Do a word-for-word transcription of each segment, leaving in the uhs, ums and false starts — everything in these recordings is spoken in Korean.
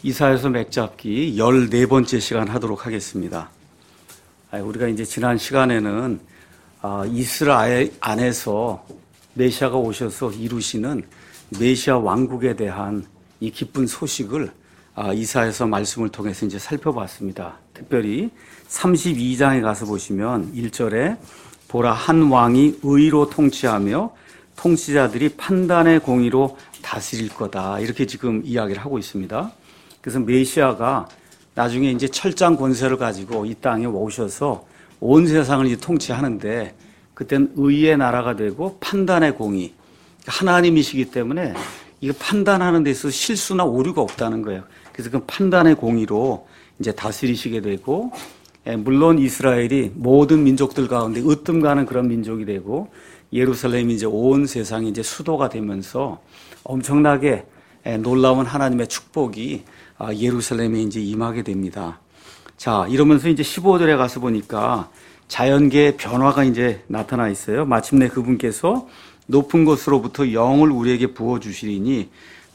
이사야서 맥잡기 열네 번째 시간 하도록 하겠습니다. 우리가 이제 지난 시간에는 이스라엘 안에서 메시아가 오셔서 이루시는 메시아 왕국에 대한 이 기쁜 소식을 이사야서 말씀을 통해서 이제 살펴봤습니다. 특별히 삼십이 장에 가서 보시면 일 절에 보라 한 왕이 의로 통치하며 통치자들이 판단의 공의로 다스릴 거다. 이렇게 지금 이야기를 하고 있습니다. 그래서 메시아가 나중에 이제 철장 권세를 가지고 이 땅에 오셔서 온 세상을 이제 통치하는데 그때는 의의 나라가 되고 판단의 공의. 하나님이시기 때문에 이거 판단하는 데 있어서 실수나 오류가 없다는 거예요. 그래서 그 판단의 공의로 이제 다스리시게 되고, 물론 이스라엘이 모든 민족들 가운데 으뜸 가는 그런 민족이 되고, 예루살렘이 이제 온 세상이 이제 수도가 되면서 엄청나게 놀라운 하나님의 축복이 예루살렘에 이제 임하게 됩니다. 자, 이러면서 이제 십오 절에 가서 보니까 자연계의 변화가 이제 나타나 있어요. 마침내 그분께서 높은 곳으로부터 영을 우리에게 부어주시리니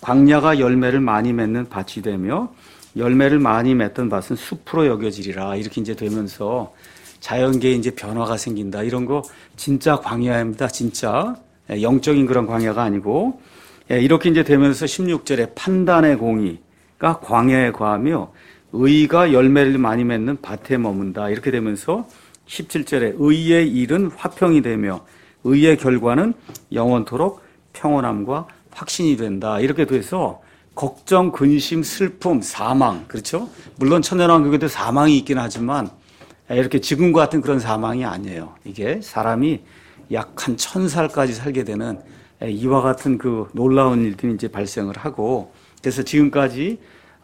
광야가 열매를 많이 맺는 밭이 되며 열매를 많이 맺던 밭은 숲으로 여겨지리라. 이렇게 이제 되면서 자연계에 이제 변화가 생긴다. 이런 거 진짜 광야입니다. 진짜 영적인 그런 광야가 아니고, 이렇게 이제 되면서 십육 절에 판단의 공의가 광야에 거하며 의가 열매를 많이 맺는 밭에 머문다. 이렇게 되면서 십칠 절에 의의 일은 화평이 되며 의의 결과는 영원토록 평온함과 확신이 된다. 이렇게 돼서 걱정, 근심, 슬픔, 사망, 그렇죠? 물론 천년왕국에도 사망이 있긴 하지만 이렇게 지금과 같은 그런 사망이 아니에요. 이게 사람이 약 한 천 살까지 살게 되는 이와 같은 그 놀라운 일들이 이제 발생을 하고, 그래서 지금까지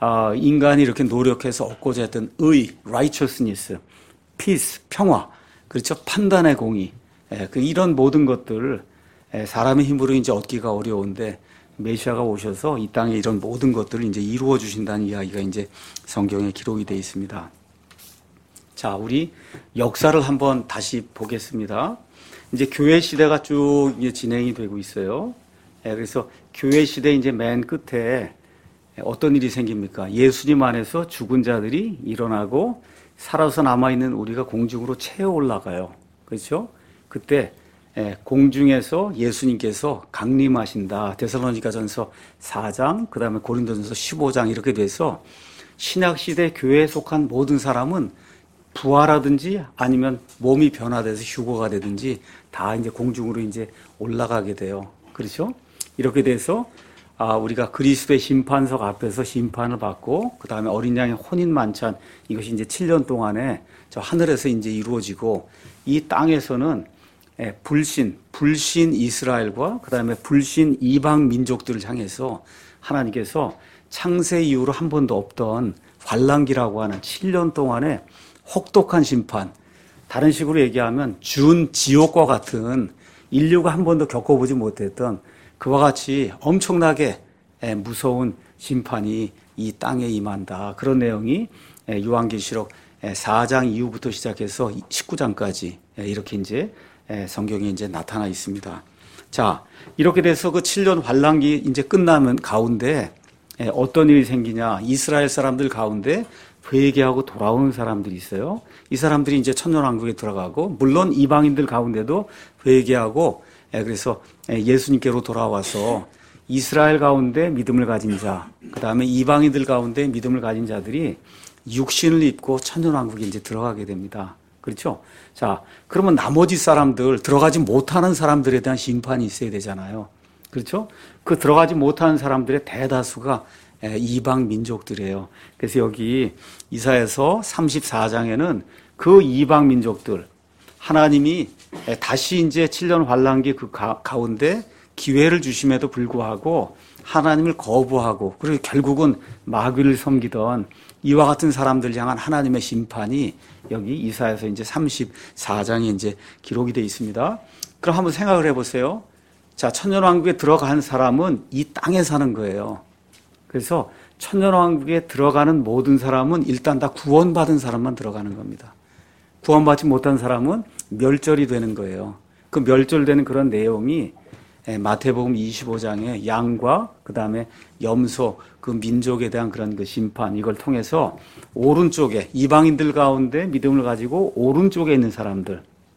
인간이 이렇게 노력해서 얻고자 했던 의, righteousness, peace, 평화, 그렇죠? 판단의 공의, 이런 모든 것들을 사람의 힘으로 이제 얻기가 어려운데 메시아가 오셔서 이 땅에 이런 모든 것들을 이제 이루어 주신다는 이야기가 이제 성경에 기록이 되어 있습니다. 자, 우리 역사를 한번 다시 보겠습니다. 이제 교회 시대가 쭉 이제 진행이 되고 있어요. 그래서 교회 시대 이제 맨 끝에 어떤 일이 생깁니까? 예수님 안에서 죽은 자들이 일어나고 살아서 남아있는 우리가 공중으로 채워 올라가요. 그렇죠? 그때 공중에서 예수님께서 강림하신다. 데살로니가전서 사 장, 그 다음에 고린도전서 십오 장 이렇게 돼서 신약시대 교회에 속한 모든 사람은 부활하든지 아니면 몸이 변화돼서 휴거가 되든지 다 이제 공중으로 이제 올라가게 돼요. 그렇죠? 이렇게 돼서 아, 우리가 그리스도의 심판석 앞에서 심판을 받고, 그 다음에 어린 양의 혼인 만찬, 이것이 이제 칠 년 동안에 저 하늘에서 이제 이루어지고, 이 땅에서는 불신, 불신 이스라엘과 그 다음에 불신 이방 민족들을 향해서 하나님께서 창세 이후로 한 번도 없던 환란기라고 하는 칠 년 동안에 혹독한 심판, 다른 식으로 얘기하면 준 지옥과 같은 인류가 한 번도 겪어보지 못했던 그와 같이 엄청나게 무서운 심판이 이 땅에 임한다. 그런 내용이 요한계시록 사 장 이후부터 시작해서 십구 장까지 이렇게 이제 성경에 이제 나타나 있습니다. 자, 이렇게 돼서 그 칠 년 환란기 이제 끝나면 가운데 어떤 일이 생기냐? 이스라엘 사람들 가운데 회개하고 돌아오는 사람들이 있어요. 이 사람들이 이제 천년왕국에 들어가고, 물론 이방인들 가운데도 회개하고, 그래서 예수님께로 돌아와서 이스라엘 가운데 믿음을 가진 자, 그 다음에 이방인들 가운데 믿음을 가진 자들이 육신을 입고 천년왕국에 이제 들어가게 됩니다. 그렇죠? 자, 그러면 나머지 사람들, 들어가지 못하는 사람들에 대한 심판이 있어야 되잖아요. 그렇죠? 그 들어가지 못하는 사람들의 대다수가 이방 민족들이에요. 그래서 여기 이사야서 삼십사 장에는 그 이방 민족들, 하나님이 다시 이제 칠 년 환란기 그 가운데 기회를 주심에도 불구하고 하나님을 거부하고, 그리고 결국은 마귀를 섬기던 이와 같은 사람들 향한 하나님의 심판이 여기 이사야서 이제 삼십사 장에 이제 기록이 되어 있습니다. 그럼 한번 생각을 해보세요. 자, 천년왕국에 들어간 사람은 이 땅에 사는 거예요. 그래서 천년왕국에 들어가는 모든 사람은 일단 다 구원받은 사람만 들어가는 겁니다. 구원받지 못한 사람은 멸절이 되는 거예요. 그 멸절되는 그런 내용이 마태복음 이십오 장에 양과 그 다음에 염소, 그 민족에 대한 그런 그 심판, 이걸 통해서 오른쪽에, 이방인들 가운데 믿음을 가지고 오른쪽에 있는 사람들,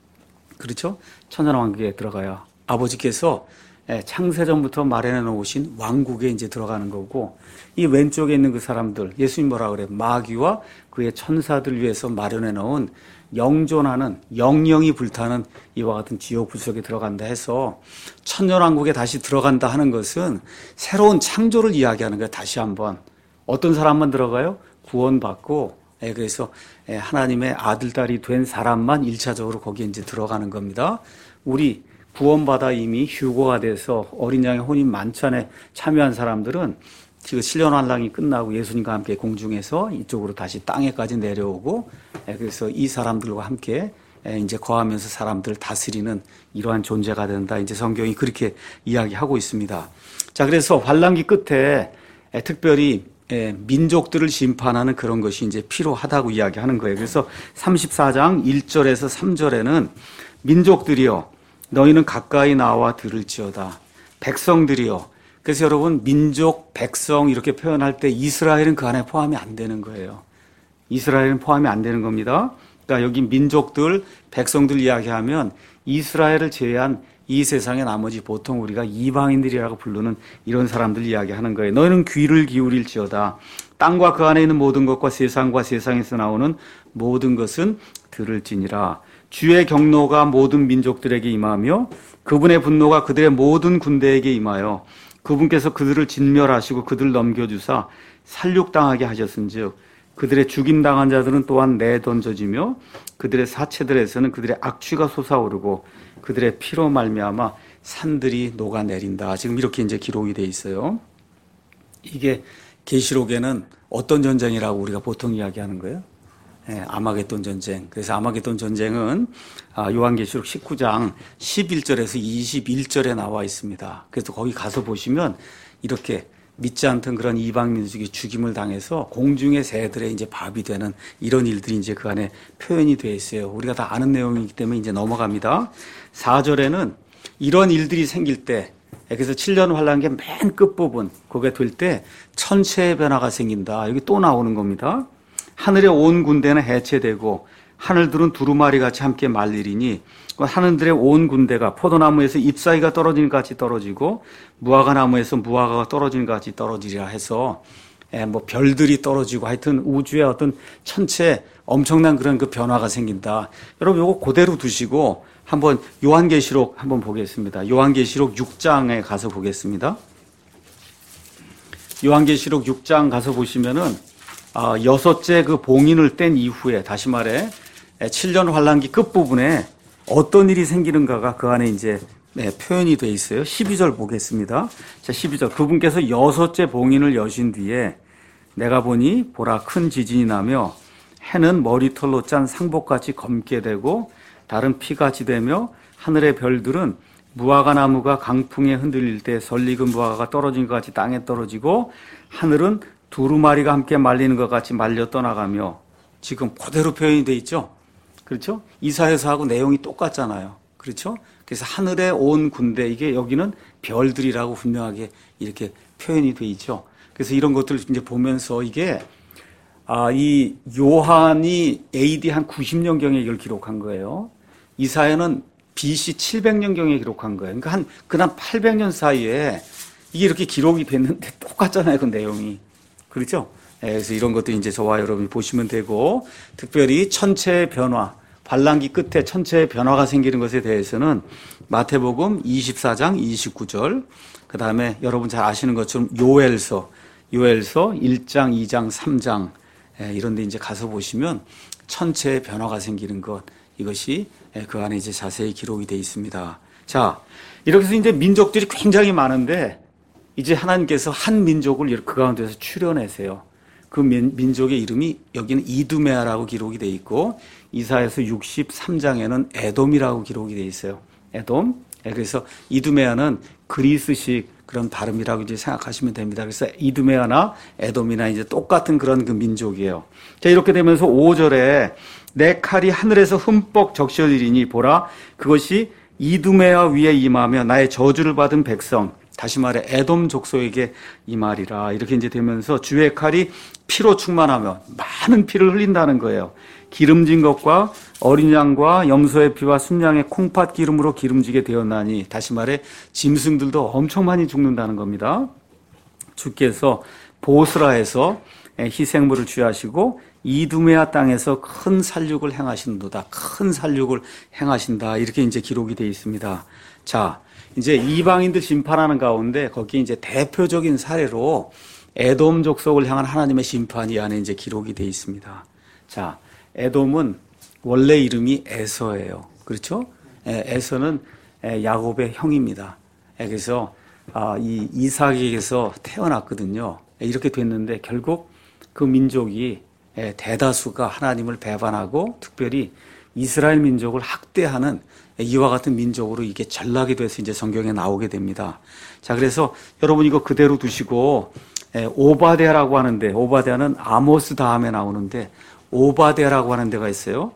그렇죠? 천년왕국에 들어가야 아버지께서 창세전부터 마련해 놓으신 왕국에 이제 들어가는 거고, 이 왼쪽에 있는 그 사람들, 예수님 뭐라 그래요? 마귀와 그의 천사들 위해서 마련해 놓은 영존하는, 영영이 불타는 이와 같은 지옥 불속에 들어간다 해서 천년왕국에 다시 들어간다 하는 것은 새로운 창조를 이야기하는 거예요. 다시 한번 어떤 사람만 들어가요? 구원받고, 예, 그래서 하나님의 아들, 딸이 된 사람만 일차적으로 거기에 이제 들어가는 겁니다. 우리 구원받아 이미 휴거가 돼서 어린 양의 혼인 만찬에 참여한 사람들은 지금 칠 년 환란이 끝나고 예수님과 함께 공중에서 이쪽으로 다시 땅에까지 내려오고, 그래서 이 사람들과 함께 이제 거하면서 사람들을 다스리는 이러한 존재가 된다. 이제 성경이 그렇게 이야기하고 있습니다. 자, 그래서 환란기 끝에 특별히 민족들을 심판하는 그런 것이 이제 필요하다고 이야기하는 거예요. 그래서 삼십사 장 일 절에서 삼 절에는 민족들이여 너희는 가까이 나와 들을지어다. 백성들이여. 그래서 여러분, 민족, 백성 이렇게 표현할 때 이스라엘은 그 안에 포함이 안 되는 거예요. 이스라엘은 포함이 안 되는 겁니다. 그러니까 여기 민족들, 백성들 이야기하면 이스라엘을 제외한 이 세상의 나머지 보통 우리가 이방인들이라고 부르는 이런 사람들 이야기하는 거예요. 너희는 귀를 기울일지어다. 땅과 그 안에 있는 모든 것과 세상과 세상에서 나오는 모든 것은 들을지니라. 주의 경노가 모든 민족들에게 임하며 그분의 분노가 그들의 모든 군대에게 임하여 그분께서 그들을 진멸하시고 그들을 넘겨주사 살육당하게 하셨은즉 그들의 죽임당한 자들은 또한 내던져지며 그들의 사체들에서는 그들의 악취가 솟아오르고 그들의 피로 말미암아 산들이 녹아내린다. 지금 이렇게 이제 기록이 돼 있어요. 이게 계시록에는 어떤 전쟁이라고 우리가 보통 이야기하는 거예요? 네, 아마겟돈 전쟁. 그래서 아마겟돈 전쟁은 요한계시록 십구 장 십일 절에서 이십일 절에 나와 있습니다. 그래서 거기 가서 보시면 이렇게 믿지 않던 그런 이방 민족이 죽임을 당해서 공중의 새들의 이제 밥이 되는 이런 일들이 이제 그 안에 표현이 되어 있어요. 우리가 다 아는 내용이기 때문에 이제 넘어갑니다. 사 절에는 이런 일들이 생길 때, 그래서 칠 년 환란기 맨 끝부분, 그게 될 때 천체의 변화가 생긴다. 여기 또 나오는 겁니다. 하늘의 온 군대는 해체되고 하늘들은 두루마리 같이 함께 말리리니 하늘들의 온 군대가 포도나무에서 잎사귀가 떨어지는 것 같이 떨어지고 무화과 나무에서 무화과가 떨어지는 것 같이 떨어지리라 해서 뭐 별들이 떨어지고 하여튼 우주의 어떤 천체 엄청난 그런 그 변화가 생긴다. 여러분 이거 그대로 두시고 한번 요한계시록 한번 보겠습니다. 요한계시록 육 장에 가서 보겠습니다. 요한계시록 육 장 가서 보시면은 아, 여섯째 그 봉인을 뗀 이후에, 다시 말해 칠 년 환란기 끝부분에 어떤 일이 생기는가가 그 안에 이제 네, 표현이 되어 있어요. 십이 절 보겠습니다. 자, 십이 절. 그분께서 여섯째 봉인을 여신 뒤에 내가 보니 보라 큰 지진이 나며 해는 머리털로 짠 상복같이 검게 되고 달은 피같이 되며 하늘의 별들은 무화과 나무가 강풍에 흔들릴 때 설익은 무화과가 떨어진 것 같이 땅에 떨어지고 하늘은 두루마리가 함께 말리는 것 같이 말려 떠나가며, 지금 그대로 표현이 돼 있죠. 그렇죠? 이사야서하고 내용이 똑같잖아요. 그렇죠? 그래서 하늘에 온 군대, 이게 여기는 별들이라고 분명하게 이렇게 표현이 돼 있죠. 그래서 이런 것들을 이제 보면서 이게 아, 이 요한이 에이디 한 구십 년경에 이걸 기록한 거예요. 이사야는 비씨 칠백 년경에 기록한 거예요. 그러니까 한 그난 팔백 년 사이에 이게 이렇게 기록이 됐는데 똑같잖아요, 그 내용이. 그렇죠? 그래서 이런 것들 이제 저와 여러분이 보시면 되고, 특별히 천체의 변화, 환란기 끝에 천체의 변화가 생기는 것에 대해서는 마태복음 이십사 장 이십구 절, 그 다음에 여러분 잘 아시는 것처럼 요엘서, 요엘서 일 장, 이 장, 삼 장 이런 데 이제 가서 보시면 천체의 변화가 생기는 것, 이것이 그 안에 이제 자세히 기록이 되어 있습니다. 자, 이렇게 해서 이제 민족들이 굉장히 많은데 이제 하나님께서 한 민족을 그 가운데서 추려내세요. 그 민족의 이름이 여기는 이두메아라고 기록이 되어 있고 이사야서 육십삼 장에는 에돔이라고 기록이 되어 있어요. 에돔. 그래서 이두메아는 그리스식 그런 발음이라고 이제 생각하시면 됩니다. 그래서 이두메아나 에돔이나 이제 똑같은 그런 그 민족이에요. 자, 이렇게 되면서 오 절에 내 칼이 하늘에서 흠뻑 적셔지리니 보라 그것이 이두메아 위에 임하며 나의 저주를 받은 백성 다시 말해 에돔 족속에게 이 말이라. 이렇게 이제 되면서 주의 칼이 피로 충만하며 많은 피를 흘린다는 거예요. 기름진 것과 어린 양과 염소의 피와 순양의 콩팥 기름으로 기름지게 되었나니, 다시 말해 짐승들도 엄청 많이 죽는다는 겁니다. 주께서 보스라에서 희생물을 취하시고 이두메아 땅에서 큰 살육을 행하신도다. 큰 살육을 행하신다. 이렇게 이제 기록이 되어 있습니다. 자, 이제 이방인들 심판하는 가운데 거기에 이제 대표적인 사례로 에돔 족속을 향한 하나님의 심판이 이 안에 이제 기록이 되어 있습니다. 자, 에돔은 원래 이름이 에서예요. 그렇죠? 에서는 야곱의 형입니다. 그래서 이 이삭에게서 태어났거든요. 이렇게 됐는데 결국 그 민족이 대다수가 하나님을 배반하고 특별히 이스라엘 민족을 학대하는 이와 같은 민족으로 이게 전락이 돼서 이제 성경에 나오게 됩니다. 자, 그래서 여러분 이거 그대로 두시고 오바댜라고 하는데, 오바댜는 아모스 다음에 나오는데 오바댜라고 하는 데가 있어요.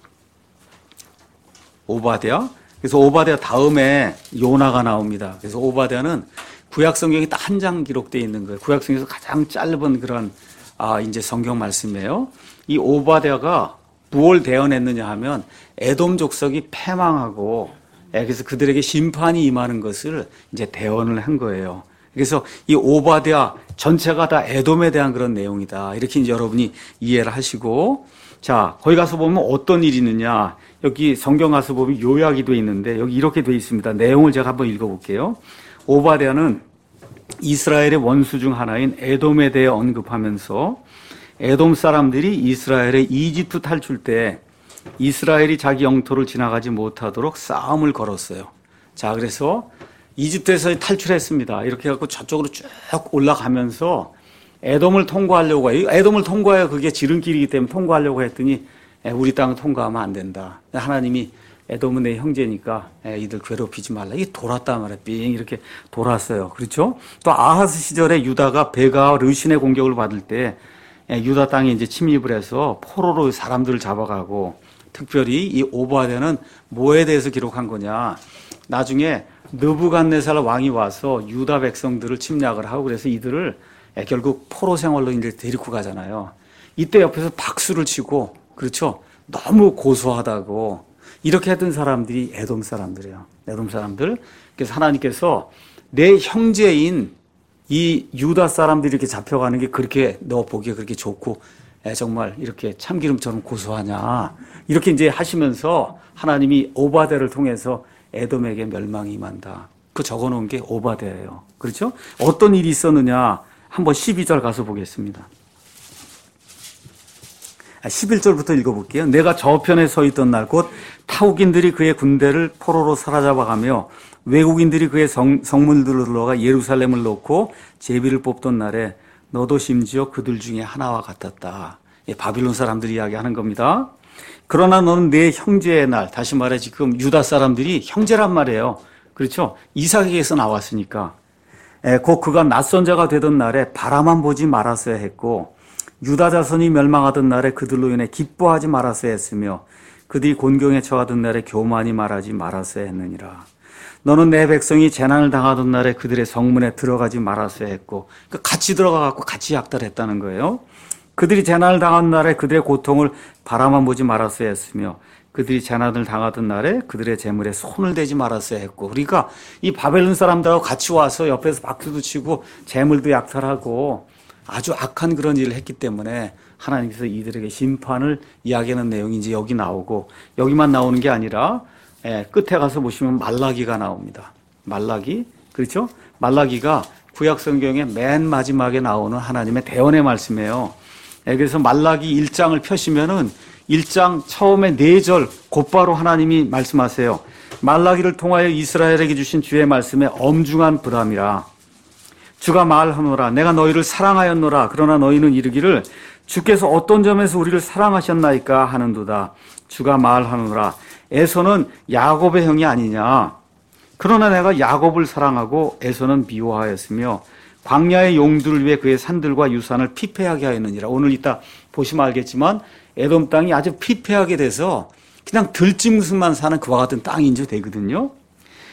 오바댜. 그래서 오바댜 다음에 요나가 나옵니다. 그래서 오바댜는 구약 성경에 딱 한 장 기록되어 있는 거예요. 구약 성경에서 가장 짧은 그런 아 이제 성경 말씀이에요. 이 오바댜가 무엇을 대언했느냐 하면 에돔 족속이 패망하고 그래서 그들에게 심판이 임하는 것을 이제 대언을 한 거예요. 그래서 이 오바댜 전체가 다 에돔에 대한 그런 내용이다. 이렇게 이제 여러분이 이해를 하시고, 자, 거기 가서 보면 어떤 일이 있느냐. 여기 성경 가서 보면 요약이 돼 있는데 여기 이렇게 돼 있습니다. 내용을 제가 한번 읽어볼게요. 오바댜는 이스라엘의 원수 중 하나인 에돔에 대해 언급하면서 에돔 사람들이 이스라엘의 이집트 탈출 때 이스라엘이 자기 영토를 지나가지 못하도록 싸움을 걸었어요. 자, 그래서 이집트에서 탈출했습니다. 이렇게 해갖고 저쪽으로 쭉 올라가면서 에돔을 통과하려고 해요. 에돔을 통과해야 그게 지름길이기 때문에 통과하려고 했더니 우리 땅을 통과하면 안 된다. 하나님이 에돔은 내 형제니까 이들 괴롭히지 말라. 이게 돌았단 말이에요. 삥 이렇게 돌았어요. 그렇죠? 또 아하스 시절에 유다가 베가와 르신의 공격을 받을 때 유다 땅에 이제 침입을 해서 포로로 사람들을 잡아가고, 특별히 이 오바댜는 뭐에 대해서 기록한 거냐. 나중에 느부갓네살 왕이 와서 유다 백성들을 침략을 하고 그래서 이들을 결국 포로 생활로 이제 데리고 가잖아요. 이때 옆에서 박수를 치고, 그렇죠? 너무 고소하다고 이렇게 했던 사람들이 에돔 사람들이에요. 에돔 사람들. 그래서 하나님께서 내 형제인 이 유다 사람들이 이렇게 잡혀가는 게 그렇게 너 보기에 그렇게 좋고 정말 이렇게 참기름처럼 고소하냐. 이렇게 이제 하시면서 하나님이 오바댜를 통해서 에돔에게 멸망이 임한다. 그 적어 놓은 게 오바댜예요. 그렇죠? 어떤 일이 있었느냐. 한번 십이 절 가서 보겠습니다. 십일 절부터 읽어볼게요. 내가 저편에 서 있던 날 곧 타국인들이 그의 군대를 포로로 사로잡아가며 외국인들이 그의 성, 성문들로 들어가 예루살렘을 놓고 제비를 뽑던 날에 너도 심지어 그들 중에 하나와 같았다. 예, 바빌론 사람들이 이야기하는 겁니다. 그러나 너는 내 형제의 날, 다시 말해 지금 유다 사람들이 형제란 말이에요. 그렇죠? 이삭에게서 나왔으니까. 예, 곧 그가 낯선 자가 되던 날에 바라만 보지 말았어야 했고 유다 자손이 멸망하던 날에 그들로 인해 기뻐하지 말았어야 했으며 그들이 곤경에 처하던 날에 교만이 말하지 말았어야 했느니라. 너는 내 백성이 재난을 당하던 날에 그들의 성문에 들어가지 말았어야 했고, 그러니까 같이 들어가갖고 같이 약탈했다는 거예요. 그들이 재난을 당한 날에 그들의 고통을 바라만 보지 말았어야 했으며 그들이 재난을 당하던 날에 그들의 재물에 손을 대지 말았어야 했고, 그러니까 이 바벨론 사람들하고 같이 와서 옆에서 박수도 치고 재물도 약탈하고 아주 악한 그런 일을 했기 때문에 하나님께서 이들에게 심판을 이야기하는 내용이 이제 여기 나오고, 여기만 나오는 게 아니라 예, 끝에 가서 보시면 말라기가 나옵니다. 말라기, 그렇죠? 말라기가 구약 성경의 맨 마지막에 나오는 하나님의 대언의 말씀이에요. 예, 그래서 말라기 일 장을 펴시면은 일 장 처음에 네 절 곧바로 하나님이 말씀하세요. 말라기를 통하여 이스라엘에게 주신 주의 말씀에 엄중한 부담이라. 주가 말하노라 내가 너희를 사랑하였노라. 그러나 너희는 이르기를 주께서 어떤 점에서 우리를 사랑하셨나이까 하는도다. 주가 말하노라 에서는 야곱의 형이 아니냐. 그러나 내가 야곱을 사랑하고 에서는 미워하였으며 광야의 용들을 위해 그의 산들과 유산을 피폐하게 하였느니라. 오늘 이따 보시면 알겠지만 에돔 땅이 아주 피폐하게 돼서 그냥 들짐승만 사는 그와 같은 땅이 이제 되거든요.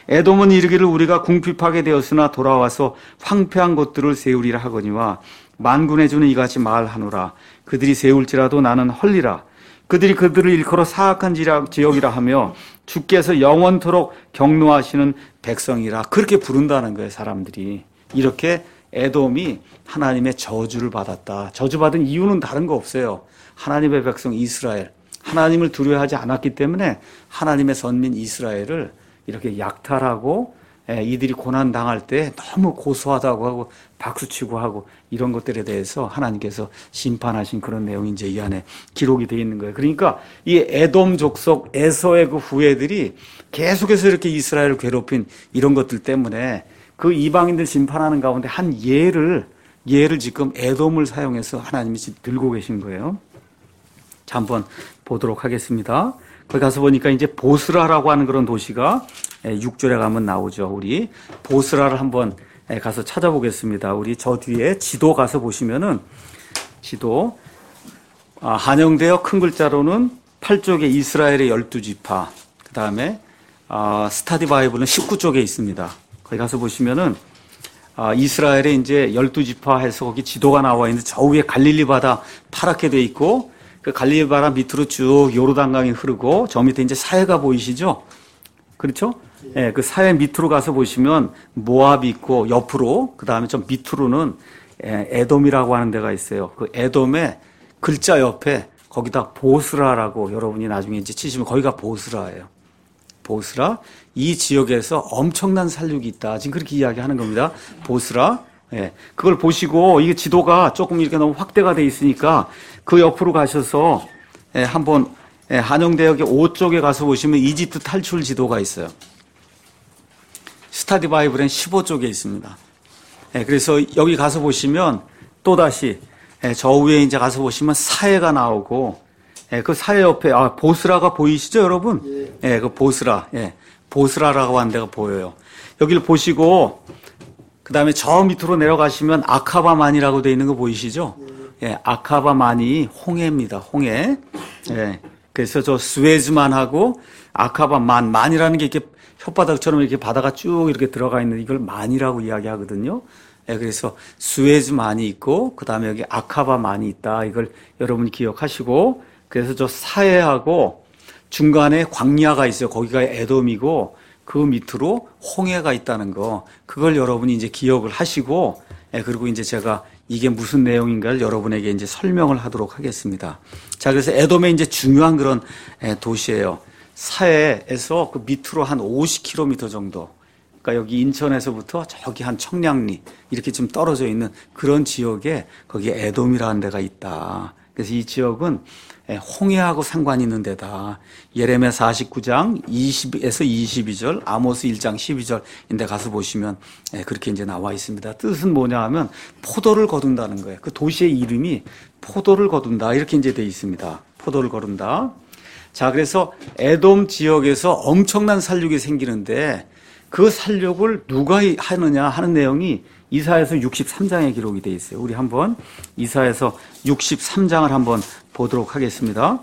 에돔은 이르기를 우리가 궁핍하게 되었으나 돌아와서 황폐한 것들을 세우리라 하거니와 만군의 주는 이같이 말하노라. 그들이 세울지라도 나는 헐리라. 그들이 그들을 일컬어 사악한 지역이라 하며 주께서 영원토록 경노하시는 백성이라 그렇게 부른다는 거예요. 사람들이. 이렇게 에돔이 하나님의 저주를 받았다. 저주받은 이유는 다른 거 없어요. 하나님의 백성 이스라엘, 하나님을 두려워하지 않았기 때문에 하나님의 선민 이스라엘을 이렇게 약탈하고 이들이 고난당할 때 너무 고소하다고 하고 박수치고 하고 이런 것들에 대해서 하나님께서 심판하신 그런 내용이 이제 이 안에 기록이 되어 있는 거예요. 그러니까 이 에돔 족속 에서의 그 후예들이 계속해서 이렇게 이스라엘을 괴롭힌 이런 것들 때문에 그 이방인들 심판하는 가운데 한 예를 예를 지금 에돔을 사용해서 하나님이 들고 계신 거예요. 자, 한번 보도록 하겠습니다. 거기 가서 보니까 이제 보스라라고 하는 그런 도시가 육 절에 가면 나오죠. 우리 보스라를 한번 가서 찾아보겠습니다. 우리 저 뒤에 지도 가서 보시면은 지도 한영대역 큰 글자로는 팔 쪽에 이스라엘의 열두 지파, 그 다음에 스타디 바이블은 십구 쪽에 있습니다. 거기 가서 보시면은 이스라엘의 이제 열두 지파 해서 거기 지도가 나와 있는데 저 위에 갈릴리 바다 파랗게 돼 있고 그 갈릴리 바다 밑으로 쭉 요르단강이 흐르고 저 밑에 이제 사해가 보이시죠? 그렇죠? 예, 그 사해 밑으로 가서 보시면 모압이 있고 옆으로 그 다음에 좀 밑으로는 에돔이라고 하는 데가 있어요. 그 에돔의 글자 옆에 거기다 보스라라고 여러분이 나중에 이제 치시면 거기가 보스라예요. 보스라. 이 지역에서 엄청난 살육이 있다. 지금 그렇게 이야기하는 겁니다. 보스라. 예. 그걸 보시고 이게 지도가 조금 이렇게 너무 확대가 돼 있으니까 그 옆으로 가셔서 예, 한번 예, 한영대역의 오 쪽에 가서 보시면 이집트 탈출 지도가 있어요. 스타디 바이블엔 십오 쪽에 있습니다. 예, 그래서 여기 가서 보시면 또다시 예, 저 위에 이제 가서 보시면 사해가 나오고 예, 그 사해 옆에 아 보스라가 보이시죠, 여러분? 예, 예 그 보스라. 예. 보스라라고 하는 데가 보여요. 여기를 보시고 그 다음에 저 밑으로 내려가시면 아카바만이라고 되어 있는 거 보이시죠? 예, 아카바만이 홍해입니다. 홍해. 예, 그래서 저 스웨즈만하고 아카바만, 만이라는 게 이렇게 혓바닥처럼 이렇게 바다가 쭉 이렇게 들어가 있는 이걸 만이라고 이야기하거든요. 예, 그래서 스웨즈만이 있고 그 다음에 여기 아카바만이 있다. 이걸 여러분이 기억하시고 그래서 저 사해하고 중간에 광야가 있어요. 거기가 에돔이고 그 밑으로 홍해가 있다는 거. 그걸 여러분이 이제 기억을 하시고 예, 그리고 이제 제가 이게 무슨 내용인가를 여러분에게 이제 설명을 하도록 하겠습니다. 자, 그래서 에돔의 이제 중요한 그런 예, 도시예요. 사해에서 그 밑으로 한 오십 킬로미터 정도. 그러니까 여기 인천에서부터 저기 한 청량리 이렇게 좀 떨어져 있는 그런 지역에 거기에 에돔이라는 데가 있다. 그래서 이 지역은 홍해하고 상관이 있는 데다. 예레미야 사십구 장 이십에서 이십이 절, 아모스 일 장 십이 절인데 가서 보시면 그렇게 이제 나와 있습니다. 뜻은 뭐냐 하면 포도를 거둔다는 거예요. 그 도시의 이름이 포도를 거둔다. 이렇게 이제 돼 있습니다. 포도를 거둔다. 자, 그래서 에돔 지역에서 엄청난 살육이 생기는데 그 살육을 누가 하느냐 하는 내용이 이사야서 육십삼 장에 기록이 되어 있어요. 우리 한번 이사야서 육십삼 장을 한번 보도록 하겠습니다.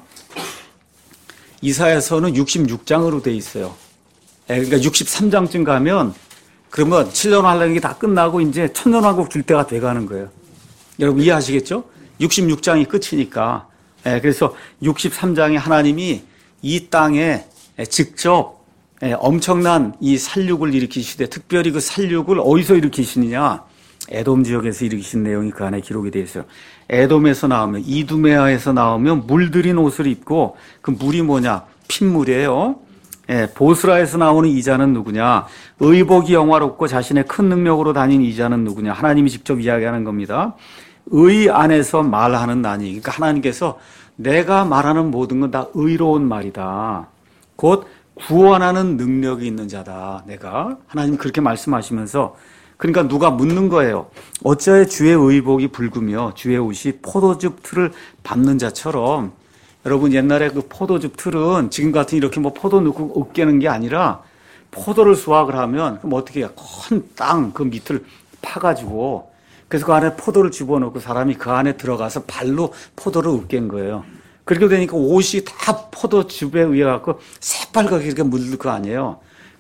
이사야서는 육십육 장으로 되어 있어요. 그러니까 육십삼 장쯤 가면 그러면 칠 년 환란이 다 끝나고 이제 천년왕국 줄 때가 돼가는 거예요. 여러분 이해하시겠죠? 육십육 장이 끝이니까. 그래서 육십삼 장에 하나님이 이 땅에 직접 엄청난 이 살육을 일으키시되 특별히 그 살육을 어디서 일으키시느냐? 에돔 지역에서 일으키신 내용이 그 안에 기록이 되어 있어요. 에돔에서 나오면 이두메아에서 나오면 물들인 옷을 입고 그 물이 뭐냐? 핏물이에요. 예, 보스라에서 나오는 이자는 누구냐? 의복이 영화롭고 자신의 큰 능력으로 다닌 이자는 누구냐? 하나님이 직접 이야기하는 겁니다. 의 안에서 말하는 나니. 그러니까 하나님께서 내가 말하는 모든 건 다 의로운 말이다. 곧 구원하는 능력이 있는 자다. 내가 하나님 그렇게 말씀하시면서 그러니까 누가 묻는 거예요. 어찌하여 주의 의복이 붉으며 주의 옷이 포도즙 틀을 밟는 자처럼. 여러분 옛날에 그 포도즙 틀은 지금 같은 이렇게 뭐 포도 넣고 으깨는 게 아니라 포도를 수확을 하면 그럼 어떻게 해요? 큰 땅 그 밑을 파가지고 그래서 그 안에 포도를 집어넣고 사람이 그 안에 들어가서 발로 포도를 으깬 거예요. 그렇게 되니까 옷이 다 포도즙에 의해 갖고 새빨갛게 이렇게 물들 거 아니에요.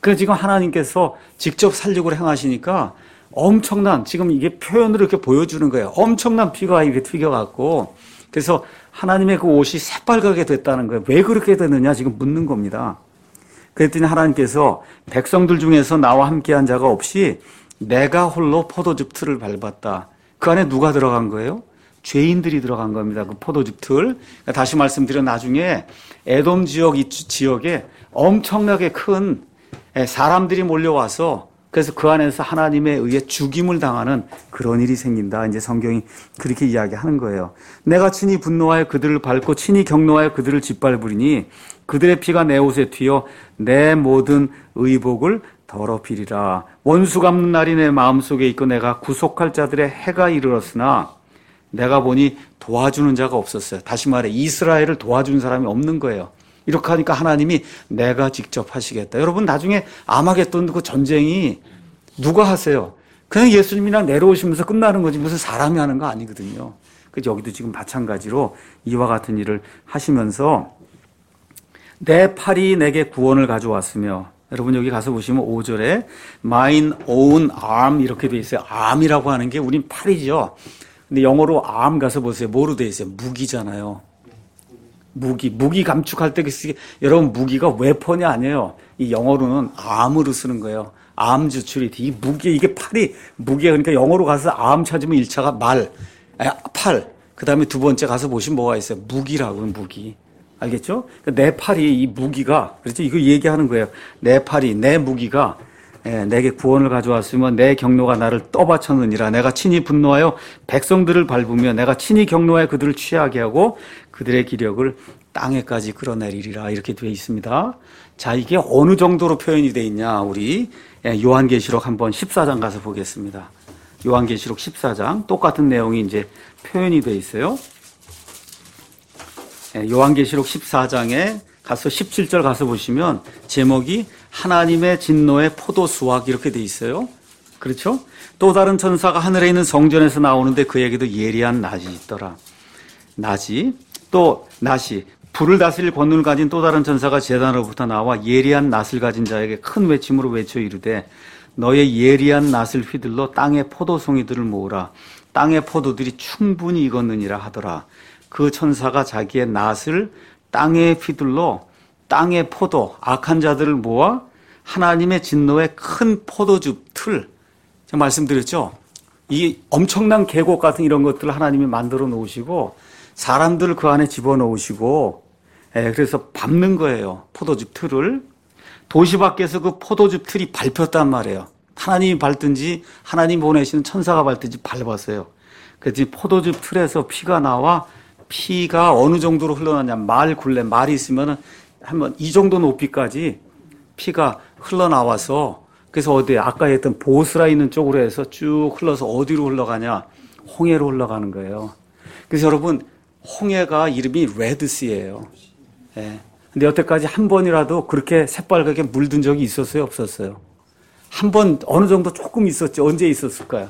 그래서 지금 하나님께서 직접 살육을 행하시니까 엄청난, 지금 이게 표현으로 이렇게 보여주는 거예요. 엄청난 피가 이렇게 튀겨갖고, 그래서 하나님의 그 옷이 새빨갛게 됐다는 거예요. 왜 그렇게 됐느냐 지금 묻는 겁니다. 그랬더니 하나님께서 백성들 중에서 나와 함께한 자가 없이 내가 홀로 포도즙 틀을 밟았다. 그 안에 누가 들어간 거예요? 죄인들이 들어간 겁니다. 그 포도즙 틀. 다시 말씀드려 나중에 에돔 지역 이 지역에 엄청나게 큰 사람들이 몰려와서 그래서 그 안에서 하나님에 의해 죽임을 당하는 그런 일이 생긴다. 이제 성경이 그렇게 이야기하는 거예요. 내가 친히 분노하여 그들을 밟고 친히 격노하여 그들을 짓밟으리니 그들의 피가 내 옷에 튀어 내 모든 의복을 더럽히리라. 원수 갚는 날이 내 마음속에 있고 내가 구속할 자들의 해가 이르렀으나 내가 보니 도와주는 자가 없었어요. 다시 말해 이스라엘을 도와준 사람이 없는 거예요. 이렇게 하니까 하나님이 내가 직접 하시겠다. 여러분 나중에 아마겟돈 그 전쟁이 누가 하세요? 그냥 예수님이랑 내려오시면서 끝나는 거지 무슨 사람이 하는 거 아니거든요. 그래서 여기도 지금 마찬가지로 이와 같은 일을 하시면서 내 팔이 내게 구원을 가져왔으며 여러분 여기 가서 보시면 오 절에 mine own arm 이렇게 돼 있어요. arm이라고 하는 게 우린 팔이죠. 근데 영어로 arm 가서 보세요. 뭐로 돼 있어요? 무기잖아요. 무기, 무기 감축할 때 여러분 무기가 웨폰이 아니에요. 이 영어로는 arm으로 쓰는 거예요. arm 주출이 이 무기 이게 팔이 무기 그러니까 영어로 가서 arm 찾으면 일 차가 말, 아, 팔. 그 다음에 두 번째 가서 보시면 뭐가 있어요? 무기라고 무기. 알겠죠? 그러니까 내 팔이 이 무기가 그렇죠? 이거 얘기하는 거예요. 내 팔이 내 무기가 예, 내게 구원을 가져왔으면 내 경노가 나를 떠받쳤느니라. 내가 친히 분노하여 백성들을 밟으며 내가 친히 경노하여 그들을 취하게 하고 그들의 기력을 땅에까지 끌어내리리라. 이렇게 되어 있습니다. 자, 이게 어느 정도로 표현이 되어 있냐. 우리 요한계시록 한번 십사 장 가서 보겠습니다. 요한계시록 십사 장 똑같은 내용이 이제 표현이 되어 있어요. 요한계시록 십사 장에 가서 십칠 절 가서 보시면 제목이 하나님의 진노의 포도 수확 이렇게 돼 있어요. 그렇죠? 또 다른 천사가 하늘에 있는 성전에서 나오는데 그에게도 예리한 낫이 있더라. 낫이 또 낫이 불을 다스릴 권능을 가진 또 다른 천사가 제단으로부터 나와 예리한 낫을 가진 자에게 큰 외침으로 외쳐 이르되 너의 예리한 낫을 휘둘러 땅의 포도송이들을 모으라. 땅의 포도들이 충분히 익었느니라 하더라. 그 천사가 자기의 낫을 땅에 휘둘러 땅의 포도, 악한 자들을 모아 하나님의 진노의 큰 포도즙 틀. 제가 말씀드렸죠? 이 엄청난 계곡 같은 이런 것들을 하나님이 만들어 놓으시고 사람들을 그 안에 집어넣으시고 예, 그래서 밟는 거예요. 포도즙 틀을. 도시 밖에서 그 포도즙 틀이 밟혔단 말이에요. 하나님이 밟든지 하나님 보내시는 천사가 밟든지 밟았어요. 그래서 포도즙 틀에서 피가 나와 피가 어느 정도로 흘러나냐. 말 굴레, 말이 있으면은 한번 이 정도 높이까지 피가 흘러나와서 그래서 어디 아까 했던 보스라 있는 쪽으로 해서 쭉 흘러서 어디로 흘러가냐. 홍해로 흘러가는 거예요. 그래서 여러분 홍해가 이름이 레드시예요. 예. 근데 여태까지 한 번이라도 그렇게 새빨갛게 물든 적이 있었어요? 없었어요? 한 번 어느 정도 조금 있었죠. 언제 있었을까요?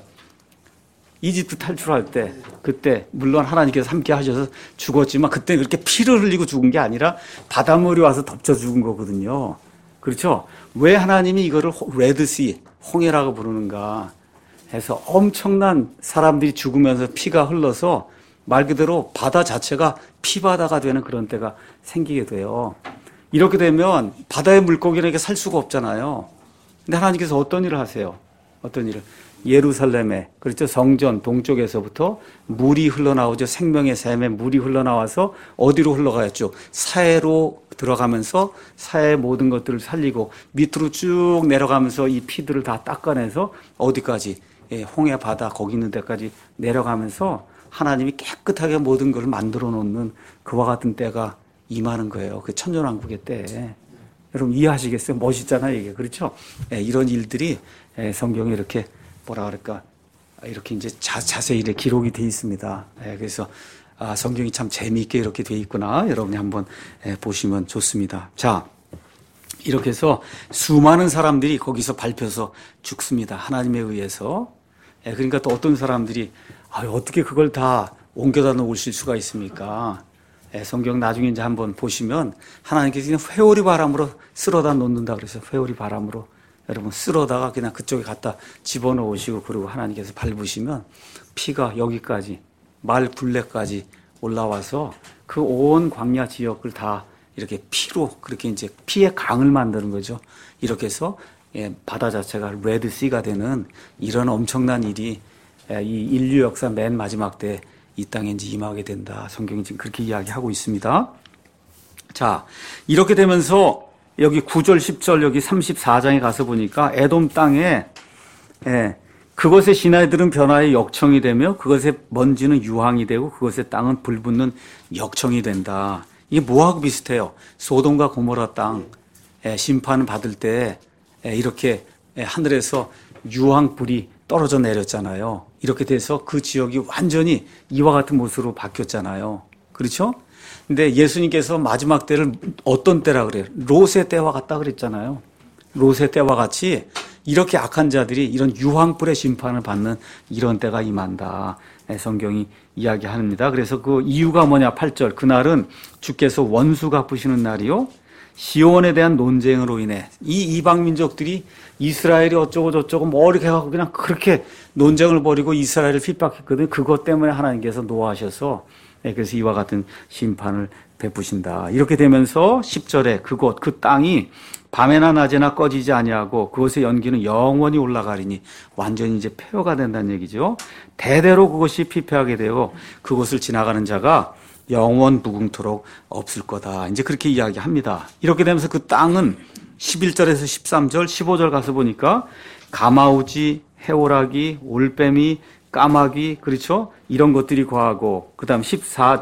이집트 탈출할 때 그때 물론 하나님께서 함께 하셔서 죽었지만 그때 그렇게 피를 흘리고 죽은 게 아니라 바닷물이 와서 덮쳐 죽은 거거든요. 그렇죠? 왜 하나님이 이거를 레드시, 홍해라고 부르는가 해서 엄청난 사람들이 죽으면서 피가 흘러서 말 그대로 바다 자체가 피바다가 되는 그런 때가 생기게 돼요. 이렇게 되면 바다의 물고기는 이렇게 살 수가 없잖아요. 근데 하나님께서 어떤 일을 하세요? 어떤 일을? 예루살렘에 그렇죠 성전 동쪽에서부터 물이 흘러나오죠. 생명의 샘에 물이 흘러나와서 어디로 흘러가였죠? 사해로 들어가면서 사해의 모든 것들을 살리고 밑으로 쭉 내려가면서 이 피들을 다 닦아내서 어디까지? 예, 홍해 바다 거기 있는 데까지 내려가면서 하나님이 깨끗하게 모든 걸 만들어 놓는 그와 같은 때가 임하는 거예요. 그 천년왕국의 때. 여러분 이해하시겠어요? 멋있잖아요 이게. 그렇죠? 예, 이런 일들이 예, 성경에 이렇게 뭐라 그럴까 이렇게 이제 자, 자세히 이렇게 기록이 돼 있습니다. 예, 그래서 아, 성경이 참 재미있게 이렇게 돼 있구나. 여러분이 한번 예, 보시면 좋습니다. 자, 이렇게 해서 수많은 사람들이 거기서 밟혀서 죽습니다. 하나님에 의해서. 예, 그러니까 또 어떤 사람들이 아, 어떻게 그걸 다 옮겨다 놓으실 수가 있습니까? 예, 성경 나중에 이제 한번 보시면 하나님께서 그냥 회오리 바람으로 쓸어다 놓는다 그래서 회오리 바람으로 여러분 쓸어다가 그냥 그쪽에 갖다 집어넣으시고 그리고 하나님께서 밟으시면 피가 여기까지 말 굴레까지 올라와서 그 온 광야 지역을 다 이렇게 피로 그렇게 이제 피의 강을 만드는 거죠. 이렇게 해서 예, 바다 자체가 레드시가 되는 이런 엄청난 일이 예, 이 인류 역사 맨 마지막 때 이 땅에 이제 임하게 된다. 성경이 지금 그렇게 이야기하고 있습니다. 자, 이렇게 되면서 여기 구 절, 십 절 여기 삼십사 장에 가서 보니까 에돔 땅에 예, 그것의 시내들은 변화의 역청이 되며 그것의 먼지는 유황이 되고 그것의 땅은 불붙는 역청이 된다. 이게 뭐하고 비슷해요? 소돔과 고모라 땅 예, 심판을 받을 때 예, 이렇게 예, 하늘에서 유황불이 떨어져 내렸잖아요. 이렇게 돼서 그 지역이 완전히 이와 같은 모습으로 바뀌었잖아요. 그렇죠? 근데 예수님께서 마지막 때를 어떤 때라 그래요? 롯의 때와 같다 그랬잖아요. 롯의 때와 같이 이렇게 악한 자들이 이런 유황불의 심판을 받는 이런 때가 임한다. 성경이 이야기합니다. 그래서 그 이유가 뭐냐? 팔 절. 그날은 주께서 원수 갚으시는 날이요. 시온에 대한 논쟁으로 인해 이 이방 민족들이 이스라엘이 어쩌고 저쩌고 뭐 이렇게 해갖고 그냥 그렇게 논쟁을 벌이고 이스라엘을 핍박했거든요. 그것 때문에 하나님께서 노하셔서 그래서 이와 같은 심판을 베푸신다. 이렇게 되면서 십 절에 그곳 그 땅이 밤에나 낮에나 꺼지지 아니하고 그곳의 연기는 영원히 올라가리니 완전히 이제 폐허가 된다는 얘기죠. 대대로 그것이 피폐하게 되고 그곳을 지나가는 자가 영원 무궁토록 없을 거다. 이제 그렇게 이야기합니다. 이렇게 되면서 그 땅은 십일 절에서 십삼 절, 십오 절 가서 보니까 가마우지, 해오라기, 올빼미, 까마귀, 그렇죠? 이런 것들이 거하고, 그 다음 십사,